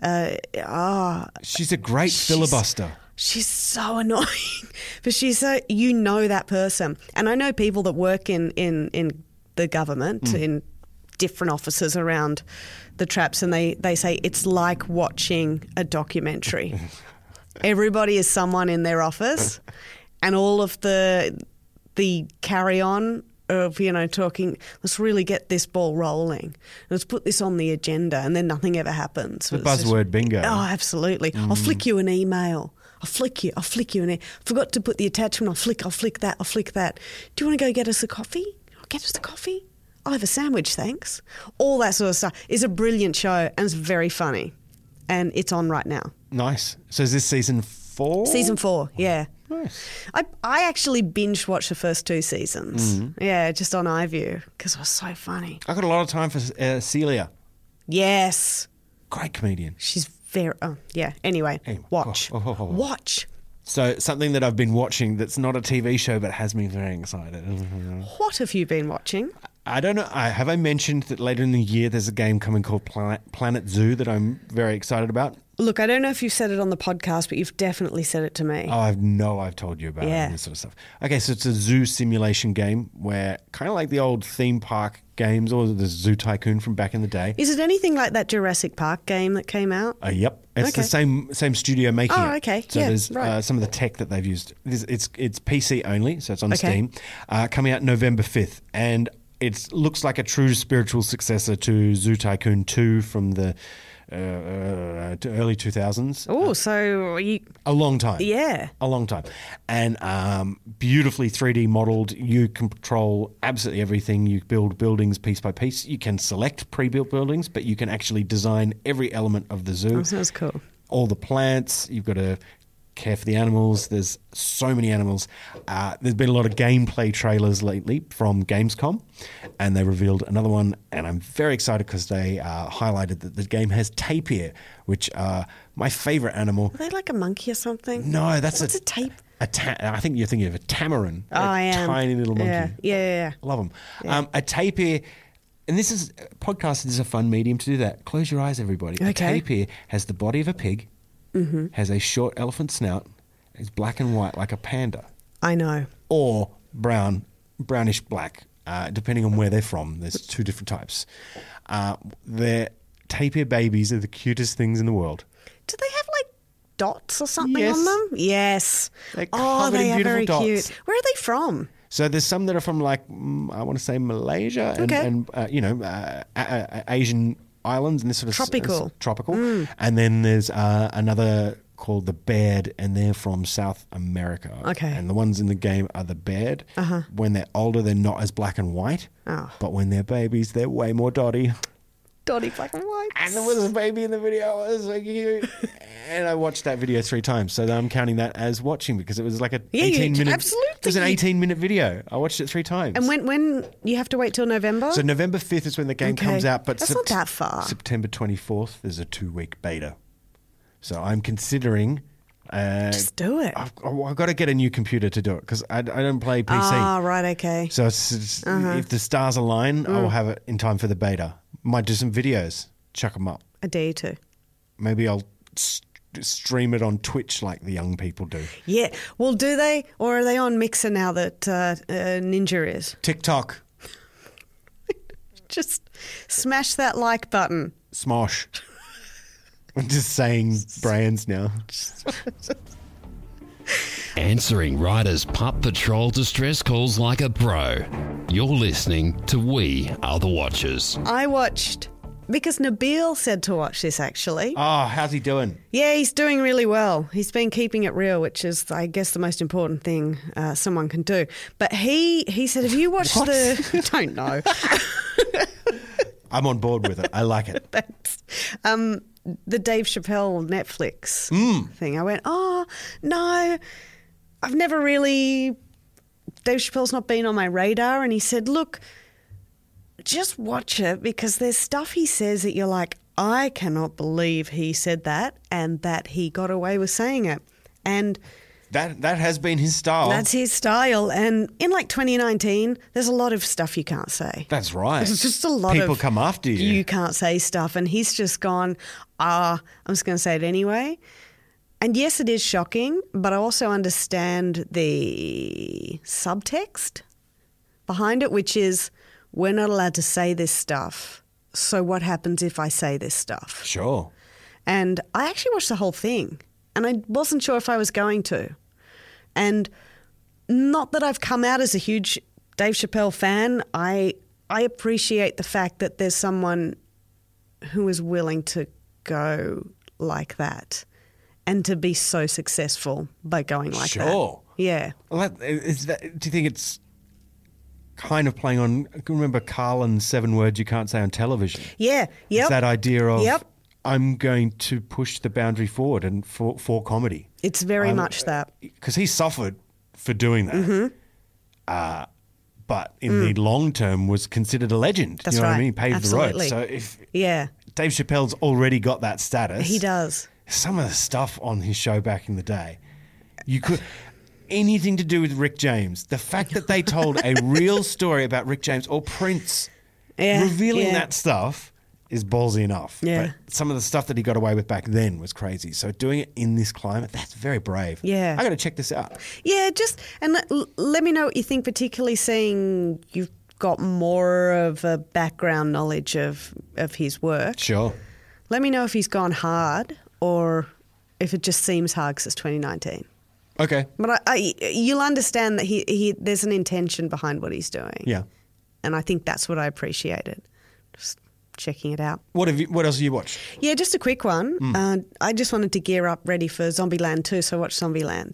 She's a great filibuster. she's so annoying, but she's so, you know that person. And I know people that work in the government, in different offices around the traps, and they say it's like watching a documentary. Everybody is someone in their office, and all of the carry on of, talking, let's really get this ball rolling. Let's put this on the agenda, and then nothing ever happens. The It's just- buzzword bingo. Oh, absolutely. I'll flick you an email. I'll flick you an email. Forgot to put the attachment. I'll flick that. Do you want to go get us a coffee? Get us a coffee? I'll have a sandwich, thanks. All that sort of stuff. It's a brilliant show, and it's very funny. And it's on right now. Nice. So is this season 4? Season 4, yeah. Nice. I actually binge watched the first 2 seasons. Yeah, just on iView because it was so funny. I got a lot of time for Celia. Yes. Great comedian. She's very... Oh, yeah. Anyway, watch. Watch. So something that I've been watching that's not a TV show but has me very excited. What have you been watching? I don't know. Have I mentioned that later in the year there's a game coming called Planet Zoo that I'm very excited about? Look, I don't know if you've said it on the podcast, but you've definitely said it to me. Oh, I've told you about it and this sort of stuff. Okay, so it's a zoo simulation game where kind of like the old theme park games or the Zoo Tycoon from back in the day. Is it anything like that Jurassic Park game that came out? Yep, it's the same studio making it. Oh, okay. So Yeah, there's right. some of the tech that they've used. It's PC only, so it's on Steam. Coming out November 5th, and it looks like a true spiritual successor to Zoo Tycoon 2 from the early 2000s. Oh, so you... A long time. Yeah. A long time. And beautifully 3D modeled. You control absolutely everything. You build buildings piece by piece. You can select pre-built buildings, but you can actually design every element of the zoo. Oh, sounds cool. All the plants. You've got to care for the animals. There's so many animals. There's been a lot of gameplay trailers lately from Gamescom, and they revealed another one, and I'm very excited because they highlighted that the game has tapir, which are my favorite animal. Are they like a monkey or something? No, that's What's a tape? I think you're thinking of a tamarin. Oh, I am. Tiny little monkey. Yeah. I love them. A tapir, and this is, podcast is a fun medium to do that. Close your eyes, everybody. Okay. A tapir has the body of a pig, has a short elephant snout, is black and white like a panda, I know. or brownish black, depending on where they're from. There's 2 different types. Their tapir babies are the cutest things in the world. Do they have like dots or something Yes. on them? Yes. They're Oh, covered in they are beautiful very dots. cute. Where are they from? So there's some that are from like I want to say Malaysia and, Okay. and Asian islands and this sort of Tropical. tropical. And then there's another called the Baird, and they're from South America. Okay. And the ones in the game are the Baird. When they're older, they're not as black and white. Oh. But when they're babies, they're way more dotty. Dotty black and white. And there was a baby in the video. It was so cute. And I watched that video 3 times. So I'm counting that as watching because it was like a 18-minute. Absolutely. It was an 18-minute video. I watched it 3 times. And when you have to wait till November? So November 5th is when the game comes out. But that's not that far. September 24th, there's a 2-week beta. So I'm considering... Just do it. I've got to get a new computer to do it because I don't play PC. Ah, right, okay. So if the stars align, I'll have it in time for the beta. Might do some videos, chuck them up. I dare you to. Maybe I'll stream it on Twitch like the young people do. Yeah. Well, do they? Or are they on Mixer now that Ninja is? TikTok. Just smash that like button. Smosh. I'm just saying brands now. Answering riders' Pup Patrol distress calls like a pro. You're listening to We Are The Watchers. I watched, because Nabil said to watch this actually. Oh, how's he doing? Yeah, he's doing really well. He's been keeping it real, which is, I guess, the most important thing someone can do. But he said, have you watched the... Don't know. I'm on board with it. I like it. Thanks. The Dave Chappelle Netflix thing. I went, oh, no, I've never really... Dave Chappelle's not been on my radar. And he said, look, just watch it because there's stuff he says that you're like, I cannot believe he said that and that he got away with saying it. And... That has been his style. That's his style. And in like 2019, there's a lot of stuff you can't say. That's right. There's just a lot People of... come after you. You can't say stuff. And he's just gone, I'm just going to say it anyway. And yes, it is shocking, but I also understand the subtext behind it, which is we're not allowed to say this stuff. So what happens if I say this stuff? Sure. And I actually watched the whole thing. And I wasn't sure if I was going to. And not that I've come out as a huge Dave Chappelle fan. I appreciate the fact that there's someone who is willing to go like that and to be so successful by going like that. Sure. Yeah. Well, do you think it's kind of playing on... I can remember Carlin's 7 words you can't say on television. Yeah. Yep. It's that idea of... Yep. I'm going to push the boundary forward and for comedy. It's very much that. Because he suffered for doing that. Mm-hmm. But in the long term was considered a legend. That's you know what I right. mean? Paved Absolutely. the road. So if Yeah. Dave Chappelle's already got that status. He does. Some of the stuff on his show back in the day, you could... Anything to do with Rick James. The fact that they told a real story about Rick James or Prince, revealing that stuff... is ballsy enough. Yeah. But some of the stuff that he got away with back then was crazy. So doing it in this climate, that's very brave. Yeah. I got to check this out. Yeah, let me know what you think, particularly seeing you've got more of a background knowledge of his work. Sure. Let me know if he's gone hard or if it just seems hard because it's 2019. Okay. But you'll understand that he there's an intention behind what he's doing. Yeah. And I think that's what I appreciated. Just checking it out. What else have you watched? Yeah, just a quick one. I just wanted to gear up ready for Zombieland 2, so I watched Zombieland.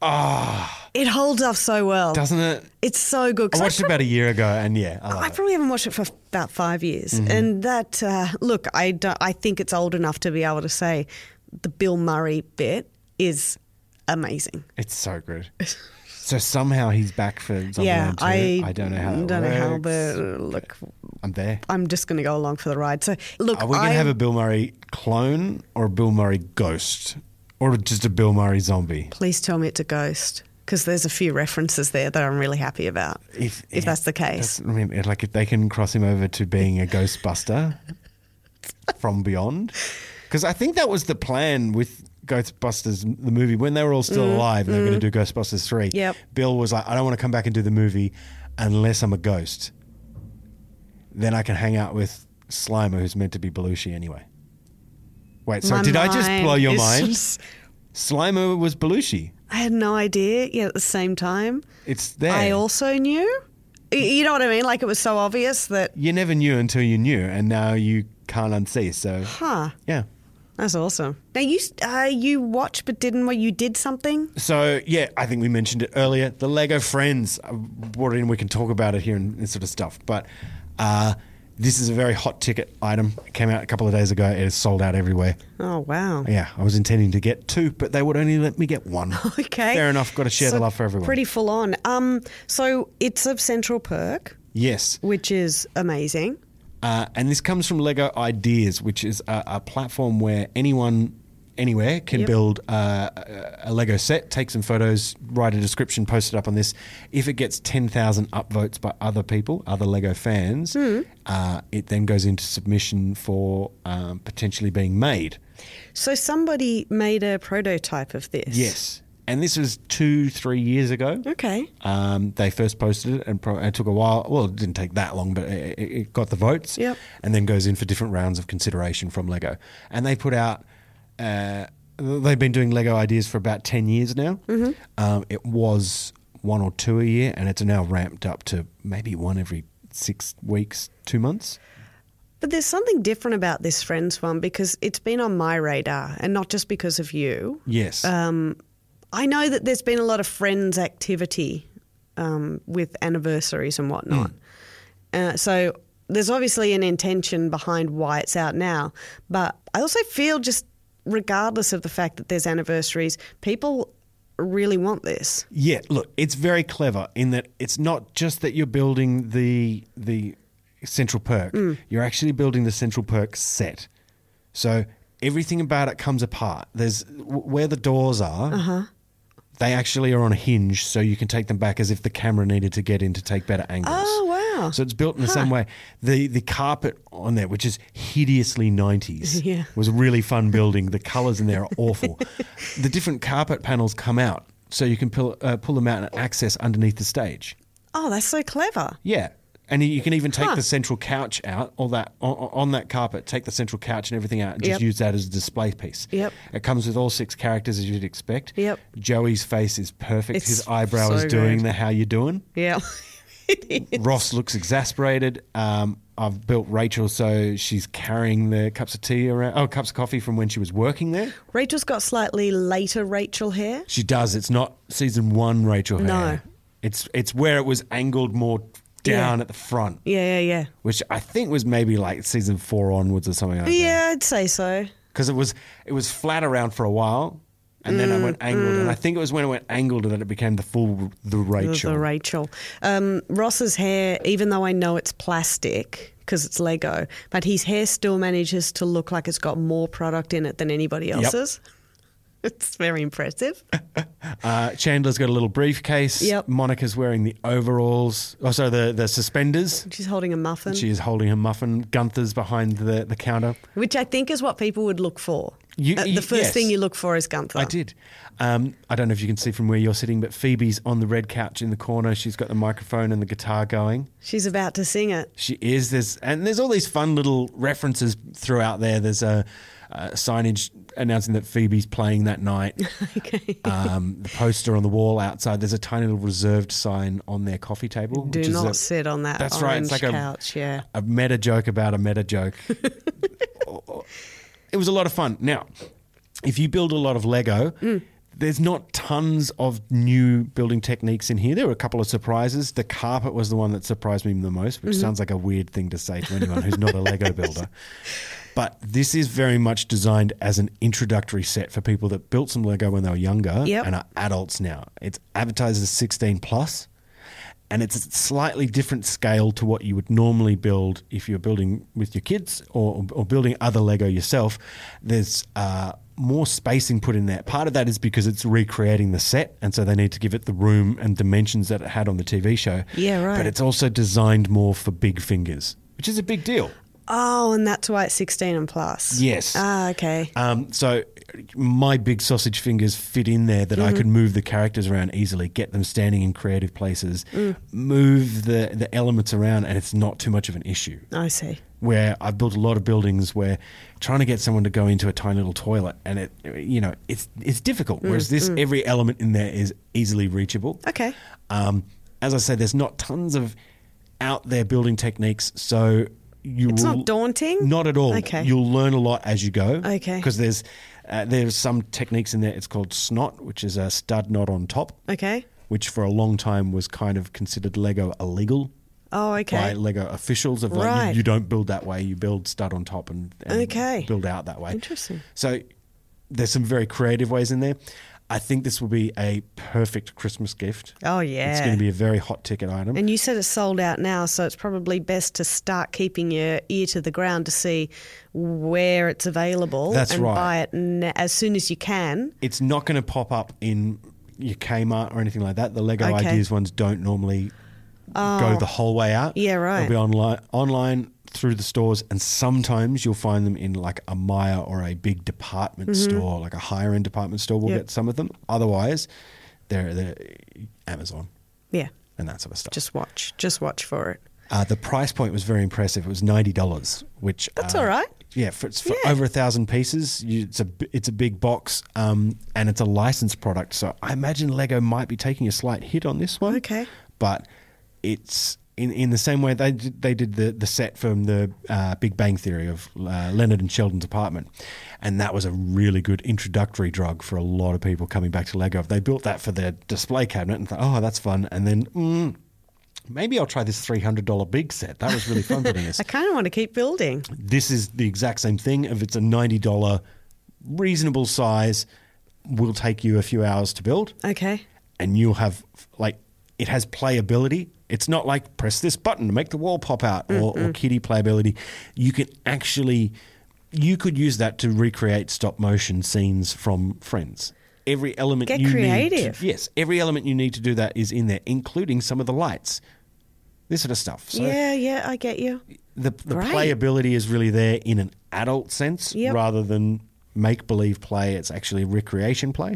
It holds up so well. Doesn't it? It's so good. I watched it about a year ago and I love it. probably haven't watched it for about 5 years. And that, look, I think it's old enough to be able to say the Bill Murray bit is amazing. It's so good. So somehow he's back for Zombieland 2. I don't know how that works. But look, I'm there. I'm just going to go along for the ride. So look, Are we going to have a Bill Murray clone or a Bill Murray ghost? Or just a Bill Murray zombie? Please tell me it's a ghost, because there's a few references there that I'm really happy about, if that's the case. I mean, like if they can cross him over to being a Ghostbuster from Beyond. Because I think that was the plan with Ghostbusters, the movie, when they were all still alive and they were going to do Ghostbusters 3. Yep. Bill was like, I don't want to come back and do the movie unless I'm a ghost. Then I can hang out with Slimer, who's meant to be Belushi anyway. Wait, so did I just blow your mind? Slimer was Belushi. I had no idea, yet at the same time, It's there. I also knew. You know what I mean? Like it was so obvious that... You never knew until you knew, and now you can't unsee. So, yeah. That's awesome. Now, you watched but didn't, you did something? So, yeah, I think we mentioned it earlier. The Lego Friends, I brought it in. We can talk about it here and this sort of stuff. But this is a very hot ticket item. It came out a couple of days ago. It is sold out everywhere. Oh, wow. Yeah, I was intending to get 2, but they would only let me get 1. Okay. Fair enough. Got to share the love for everyone. Pretty full on. So it's of Central Perk. Yes. Which is amazing. And this comes from Lego Ideas, which is a platform where anyone, anywhere can build a Lego set, take some photos, write a description, post it up on this. If it gets 10,000 upvotes by other people, other Lego fans, it then goes into submission for potentially being made. So somebody made a prototype of this? Yes. And this was 2-3 years ago. Okay. They first posted it and it took a while. Well, it didn't take that long, but it got the votes. Yep. And then goes in for different rounds of consideration from Lego. And they put out, they've been doing Lego Ideas for about 10 years now. Mm-hmm. It was 1 or 2 a year, and it's now ramped up to maybe 1 every 6 weeks, 2 months. But there's something different about this Friends one because it's been on my radar and not just because of you. Yes. I know that there's been a lot of Friends activity with anniversaries and whatnot. So there's obviously an intention behind why it's out now. But I also feel just regardless of the fact that there's anniversaries, people really want this. Yeah, look, it's very clever in that it's not just that you're building the Central Perk. You're actually building the Central Perk set. So everything about it comes apart. There's where the doors are. They actually are on a hinge, so you can take them back as if the camera needed to get in to take better angles. Oh, wow. So it's built in the same way. The carpet on there, which is hideously 90s, was really fun building. The colours in there are awful. The different carpet panels come out, so you can pull them out and access underneath the stage. Oh, that's so clever. Yeah. And you can even take the central couch out, or that on that carpet, take the central couch and everything out and just use that as a display piece. Yep. It comes with all 6 characters as you'd expect. Yep. Joey's face is perfect. It's His eyebrow so is doing good. the how you doing. Yeah. Ross looks exasperated. I've built Rachel so she's carrying the cups of tea around. Oh, cups of coffee from when she was working there. Rachel's got slightly later Rachel hair. She does. It's not season 1 Rachel hair. No. It's where it was angled more down at the front. Yeah. Which I think was maybe like season 4 onwards or something like that. Yeah, I'd say so. Because it was flat around for a while, and then it went angled, and I think it was when it went angled that it became the Rachel. The Rachel. Ross's hair, even though I know it's plastic because it's Lego, but his hair still manages to look like it's got more product in it than anybody else's. It's very impressive. Chandler's got a little briefcase. Yep. Monica's wearing the overalls. Oh, sorry, the suspenders. She's holding a muffin. She is holding a muffin. Gunther's behind the counter. Which I think is what people would look for. The first thing you look for is Gunther. I did. I don't know if you can see from where you're sitting, but Phoebe's on the red couch in the corner. She's got the microphone and the guitar going. She's about to sing it. She is. There's all these fun little references throughout there. There's a signage announcing that Phoebe's playing that night. Okay. The poster on the wall outside, there's a tiny little reserved sign on their coffee table. Do not sit on that that's right. It's like couch. a meta joke about a meta joke. It was a lot of fun. Now, if you build a lot of Lego, there's not tons of new building techniques in here. There were a couple of surprises. The carpet was the one that surprised me the most, which sounds like a weird thing to say to anyone who's not a Lego builder. But this is very much designed as an introductory set for people that built some Lego when they were younger and are adults now. It's advertised as 16 plus, and it's a slightly different scale to what you would normally build if you're building with your kids or building other Lego yourself. There's more spacing put in there. Part of that is because it's recreating the set, and so they need to give it the room and dimensions that it had on the TV show. Yeah, right. But it's also designed more for big fingers, which is a big deal. Oh, and that's why it's 16 and plus. Yes. Ah, okay. So my big sausage fingers fit in there that I could move the characters around easily, get them standing in creative places, move the elements around, and it's not too much of an issue. I see. Where I've built a lot of buildings where trying to get someone to go into a tiny little toilet and it's difficult. Whereas this, every element in there is easily reachable. Okay. As I said, there's not tons of out there building techniques, so It's not daunting? Not at all. Okay. You'll learn a lot as you go. Okay. Because there's some techniques in there. It's called snot, which is a stud knot on top, Okay. which for a long time was kind of considered Lego illegal Oh, by okay. Lego officials. Of like, Right. you don't build that way. You build stud on top and Okay. build out that way. Interesting. So there's some very creative ways in there. I think this will be a perfect Christmas gift. Oh, yeah. It's going to be a very hot ticket item. And you said it's sold out now, so it's probably best to start keeping your ear to the ground to see where it's available. That's and right. buy it as soon as you can. It's not going to pop up in your Kmart or anything like that. The Lego Okay. Ideas ones don't normally go the whole way out. Yeah, right. They'll be online through the stores, and sometimes you'll find them in like a Maya or a big department store, like a higher end department store. Will Yep. get some of them. Otherwise, they're Amazon Yeah. and that sort of stuff. Just watch for it. The price point was very impressive. It was $90, which That's all right. Yeah, for Yeah. over 1,000 pieces. It's a big box, and it's a licensed product. So I imagine Lego might be taking a slight hit on this one. Okay. But it's in the same way they did the set from the Big Bang Theory of Leonard and Sheldon's apartment, and that was a really good introductory drug for a lot of people coming back to Lego. They built that for their display cabinet and thought, oh, that's fun, and then maybe I'll try this $300 big set. That was really fun building this. I kind of want to keep building. This is the exact same thing. If it's a $90 reasonable size, will take you a few hours to build, Okay. and you'll have it has playability. It's not like press this button to make the wall pop out or kiddie playability. You could use that to recreate stop motion scenes from Friends. Every element Get you creative. need every element you need to do that is in there, including some of the lights. This sort of stuff. So Yeah, I get you. the Great. playability is really there in an adult sense Yep. rather than make-believe play. It's actually recreation play.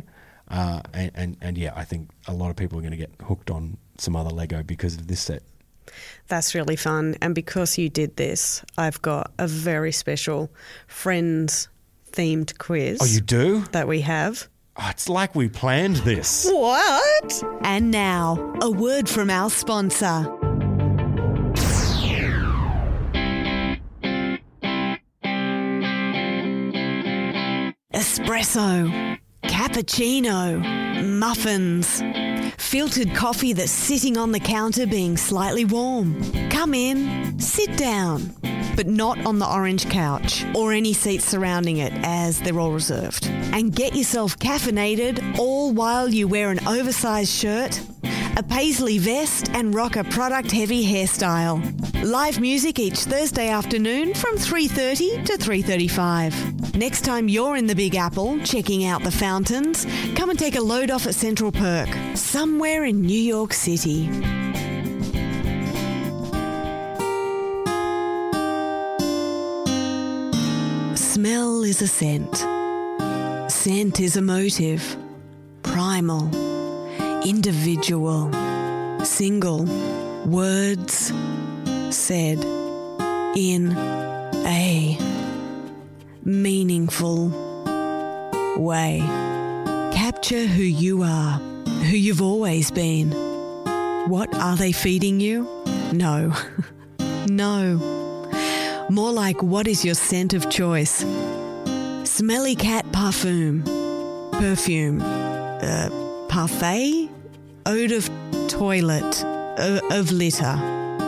And yeah, I think a lot of people are going to get hooked on some other Lego because of this set. That's really fun. And because you did this, I've got a very special Friends themed quiz. Oh, you do? that we have. Oh, it's like we planned this. What? And now, a word from our sponsor. Espresso, cappuccino, muffins, filtered coffee that's sitting on the counter being slightly warm. Come in, sit down, but not on the orange couch or any seats surrounding it, as they're all reserved. And get yourself caffeinated, all while you wear an oversized shirt, a paisley vest, and rock a product-heavy hairstyle. Live music each Thursday afternoon from 3:30 to 3:35. Next time you're in the Big Apple checking out the fountains, come and take a load off at Central Perk, somewhere in New York City. Smell is a scent. Scent is emotive, primal, individual, single, words said in a meaningful way. Capture who you are, who you've always been. What are they feeding you? No. No. More like, what is your scent of choice? Smelly cat parfum. Perfume. Parfait? Ode of toilet. Of litter.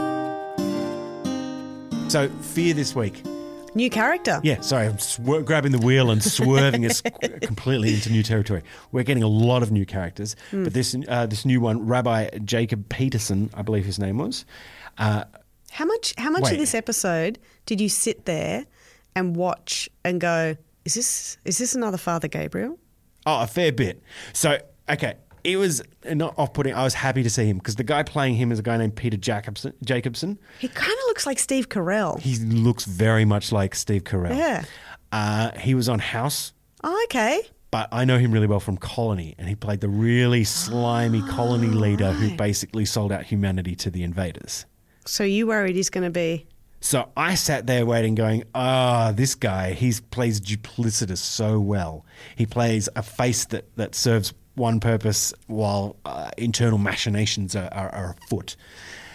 So, fear this week. New character. Yeah, sorry, I'm grabbing the wheel and swerving us completely into new territory. We're getting a lot of new characters, but this new one, Rabbi Jacob Peterson, I believe his name was. How much Wait. of this episode did you sit there and watch and go, is this another Father Gabriel? Oh, a fair bit. So, okay, it was not off-putting. I was happy to see him because the guy playing him is a guy named Peter Jacobson. He kind of looks like Steve Carell. He looks very much like Steve Carell. Yeah. He was on House, Oh, okay. but I know him really well from Colony, and he played the really slimy colony leader who basically sold out humanity to the invaders. So you worried he's going to be... So I sat there waiting going, this guy, he plays duplicitous so well. He plays a face that serves one purpose while internal machinations are afoot.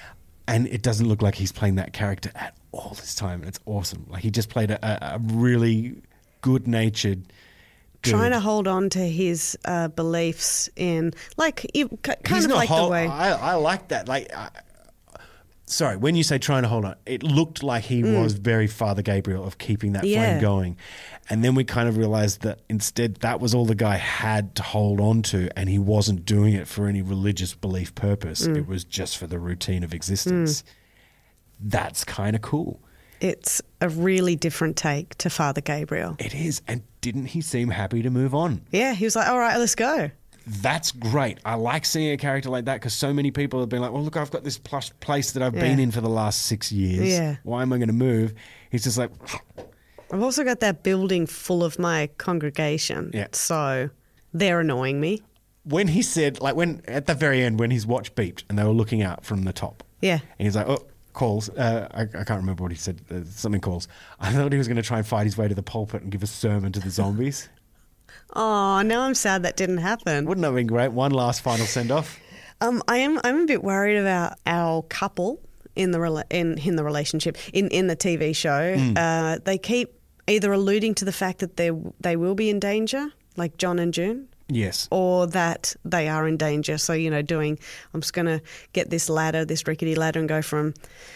And it doesn't look like he's playing that character at all this time. And it's awesome. Like he just played a really good-natured... Trying to hold on to his beliefs in, like, kind of like the way... I like that. Like, sorry, when you say trying to hold on, it looked like he was very Father Gabriel of keeping that flame going. And then we kind of realized that instead that was all the guy had to hold on to, and he wasn't doing it for any religious belief purpose. It was just for the routine of existence. That's kind of cool. It's a really different take to Father Gabriel. It is. And didn't he seem happy to move on? Yeah, he was like, all right, let's go. That's great. I like seeing a character like that because so many people have been like, well, look, I've got this plush place that I've been in for the last 6 years. Yeah. Why am I going to move? He's just like... I've also got that building full of my congregation. Yeah. So they're annoying me. When he said, like when at the very end, when his watch beeped and they were looking out from the top. Yeah. And he's like, oh, calls. I can't remember what he said. Something calls. I thought he was going to try and fight his way to the pulpit and give a sermon to the zombies. Oh, now I'm sad that didn't happen. Wouldn't that have been great? One last final send-off. I'm a bit worried about our couple in the relationship in the TV show. They keep either alluding to the fact that they will be in danger, like John and June. Yes. Or that they are in danger. So, I'm just going to get this rickety ladder and go from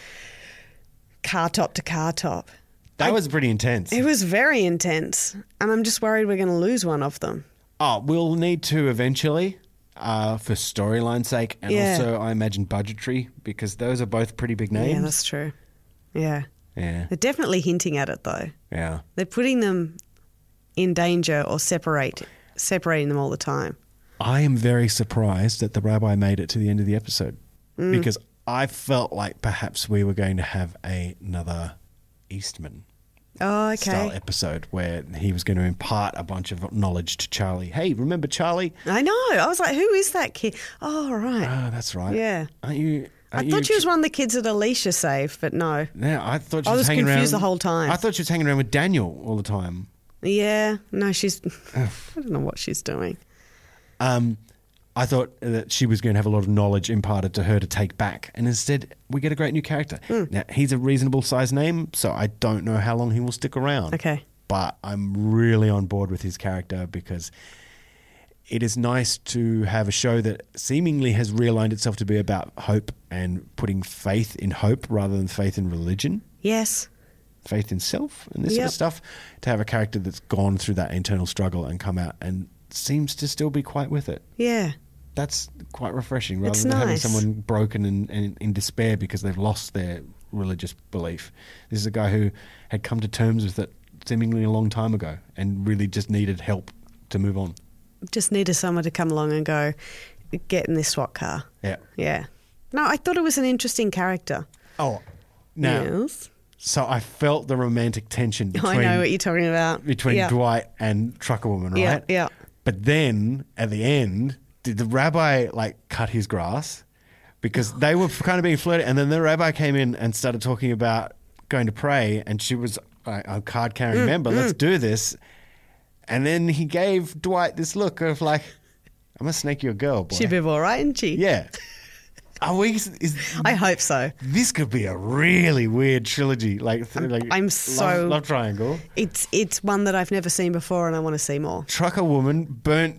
car top to car top. That was pretty intense. It was very intense. And I'm just worried we're going to lose one of them. Oh, we'll need to eventually for storyline's sake and also, I imagine, budgetary because those are both pretty big names. Yeah, that's true. Yeah. Yeah. They're definitely hinting at it, though. Yeah. They're putting them in danger or separating them all the time. I am very surprised that the rabbi made it to the end of the episode because I felt like perhaps we were going to have another Eastman style episode where he was going to impart a bunch of knowledge to Charlie. Hey, remember Charlie? I know. I was like, who is that kid? Oh, right. Oh, that's right. Yeah. I thought she was one of the kids that Alicia saved, but no. Yeah, I thought she I was hanging confused around the whole time. I thought she was hanging around with Daniel all the time. Yeah. No, she's... I don't know what she's doing. I thought that she was going to have a lot of knowledge imparted to her to take back. And instead, we get a great new character. Now, he's a reasonable size name, so I don't know how long he will stick around. Okay. But I'm really on board with his character because it is nice to have a show that seemingly has realigned itself to be about hope and putting faith in hope rather than faith in religion. Yes. Faith in self and this sort of stuff. To have a character that's gone through that internal struggle and come out and seems to still be quite with it. Yeah. That's quite refreshing rather It's than having nice. someone broken and in despair because they've lost their religious belief. This is a guy who had come to terms with it seemingly a long time ago and really just needed help to move on. Just needed someone to come along and go, get in this SWAT car. Yeah. Yeah. No, I thought it was an interesting character. Oh, now, Yes. so I felt the romantic tension I know what you're talking about. between Yeah. Dwight and Trucker Woman, right? Yeah, yeah. But then at the end, did the rabbi cut his grass? Because they were kind of being flirty, and then the rabbi came in and started talking about going to pray, and she was a card-carrying member. Let's do this. And then he gave Dwight this look of I'm gonna snake you a girl, boy. She'd be all right, isn't she? Yeah. Are we? I hope so. This could be a really weird trilogy. I'm so- love triangle. It's one that I've never seen before, and I want to see more. Trucker woman, burnt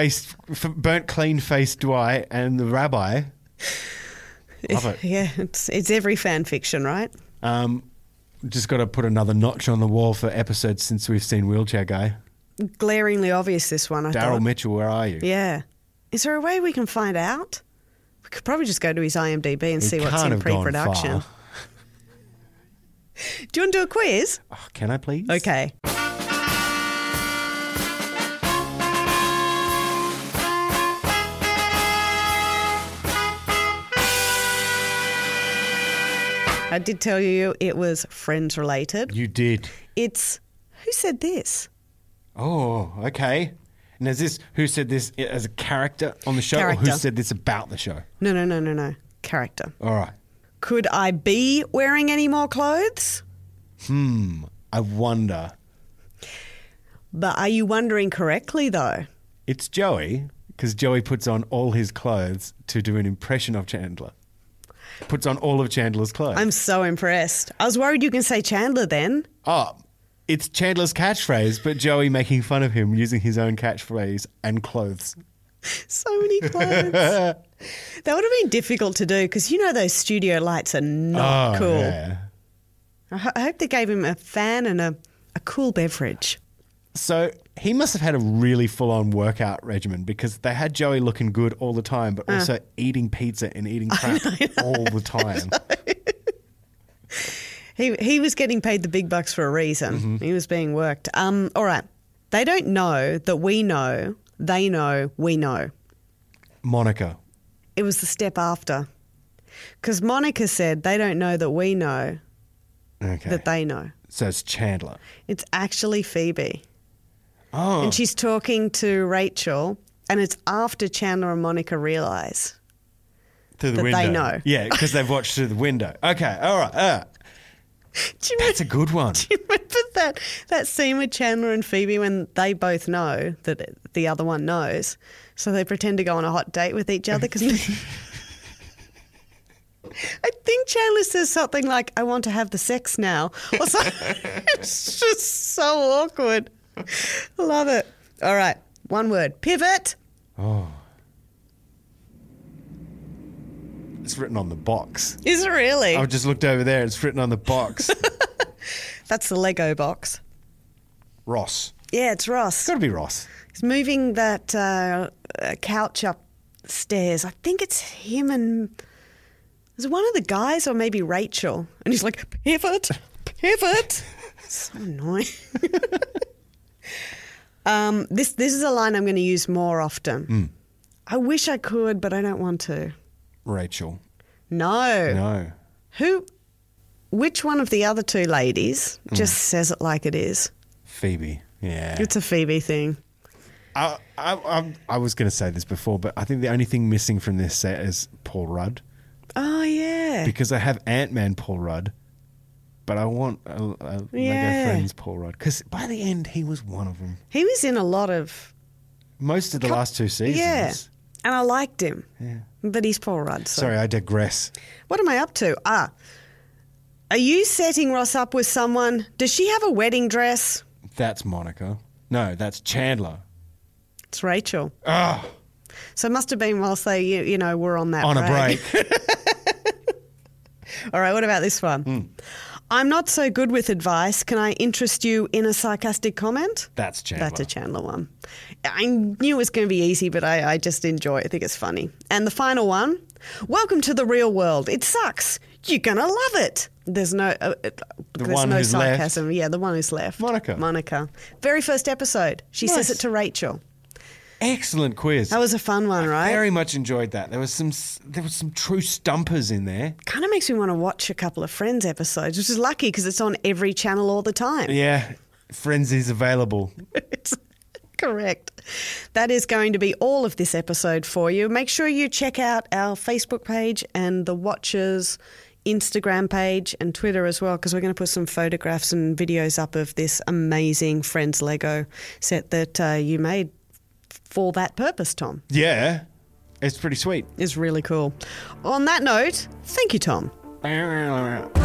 clean faced Dwight, and the rabbi. Love it. Yeah, it's every fan fiction, right? Just got to put another notch on the wall for episodes since we've seen Wheelchair Guy. Glaringly obvious, this one, I Daryl thought. Mitchell, where are you? Yeah. Is there a way we can find out? We could probably just go to his IMDb and He see what's can't in have gone pre-production. far. Do you want to do a quiz? Oh, can I please? Okay. I did tell you it was Friends related. You did. It's Who Said This? Oh, okay. And is this who said this as a character on the show or who Character. said this about the show? No. Character. All right. Could I be wearing any more clothes? I wonder. But are you wondering correctly, though? It's Joey, because Joey puts on all his clothes to do an impression of Chandler. puts on all of Chandler's clothes. I'm so impressed. I was worried you can say Chandler then. Oh, it's Chandler's catchphrase, but Joey making fun of him using his own catchphrase and clothes. So many clothes. That would have been difficult to do because those studio lights are not cool. Yeah. I hope they gave him a fan and a cool beverage. So he must have had a really full-on workout regimen because they had Joey looking good all the time, but also eating pizza and eating crap all the time. He was getting paid the big bucks for a reason. Mm-hmm. He was being worked. All right. They don't know that we know. They know we know. Monica. It was the step after. Because Monica said they don't know that we know Okay. that they know. So it's Chandler. It's actually Phoebe. Oh. And she's talking to Rachel, and it's after Chandler and Monica realise Through the that window. they know. Yeah, because they've watched through the window. Okay, all right. That's a good one. Do you remember that scene with Chandler and Phoebe when they both know that the other one knows? So they pretend to go on a hot date with each other because I think Chandler says something like, "I want to have the sex now." Or something. It's just so awkward. Love it. All right. One word. Pivot. Oh. It's written on the box. Is it really? I've just looked over there. It's written on the box. That's the Lego box. Ross. Yeah, it's Ross. It's got to be Ross. He's moving that couch upstairs. I think it's him and... Is it one of the guys or maybe Rachel? And he's like, pivot, pivot. So annoying. This is a line I'm going to use more often. I wish I could, but I don't want to. Rachel. No. No. Which one of the other two ladies just says it like it is? Phoebe. Yeah. It's a Phoebe thing. I was going to say this before, but I think the only thing missing from this set is Paul Rudd. Oh, yeah. Because I have Ant-Man Paul Rudd, but I want a Lego Friends Paul Rudd. Because by the end, he was one of them. He was in a lot of... Most of the last two seasons. Yeah. And I liked him. Yeah. But he's Paul Rudd. So. Sorry, I digress. What am I up to? Are you setting Ross up with someone? Does she have a wedding dress? That's Monica. No, that's Chandler. It's Rachel. Oh, So it must have been whilst they, were on that on break. a break. All right, what about this one? I'm not so good with advice. Can I interest you in a sarcastic comment? That's Chandler. That's a Chandler one. I knew it was going to be easy, but I just enjoy it. I think it's funny. And the final one, welcome to the real world. It sucks. You're going to love it. There's no one who's sarcasm. Yeah, the one who's left. Monica. Very first episode. She Nice. says it to Rachel. Excellent quiz. That was a fun one, right? Very much enjoyed that. There was some true stumpers in there. Kind of makes me want to watch a couple of Friends episodes, which is lucky because it's on every channel all the time. Yeah, Friends is available. It's correct. That is going to be all of this episode for you. Make sure you check out our Facebook page and the Watchers Instagram page and Twitter as well, because we're going to put some photographs and videos up of this amazing Friends Lego set that you made for that purpose, Tom. Yeah, it's pretty sweet. It's really cool. On that note, thank you, Tom.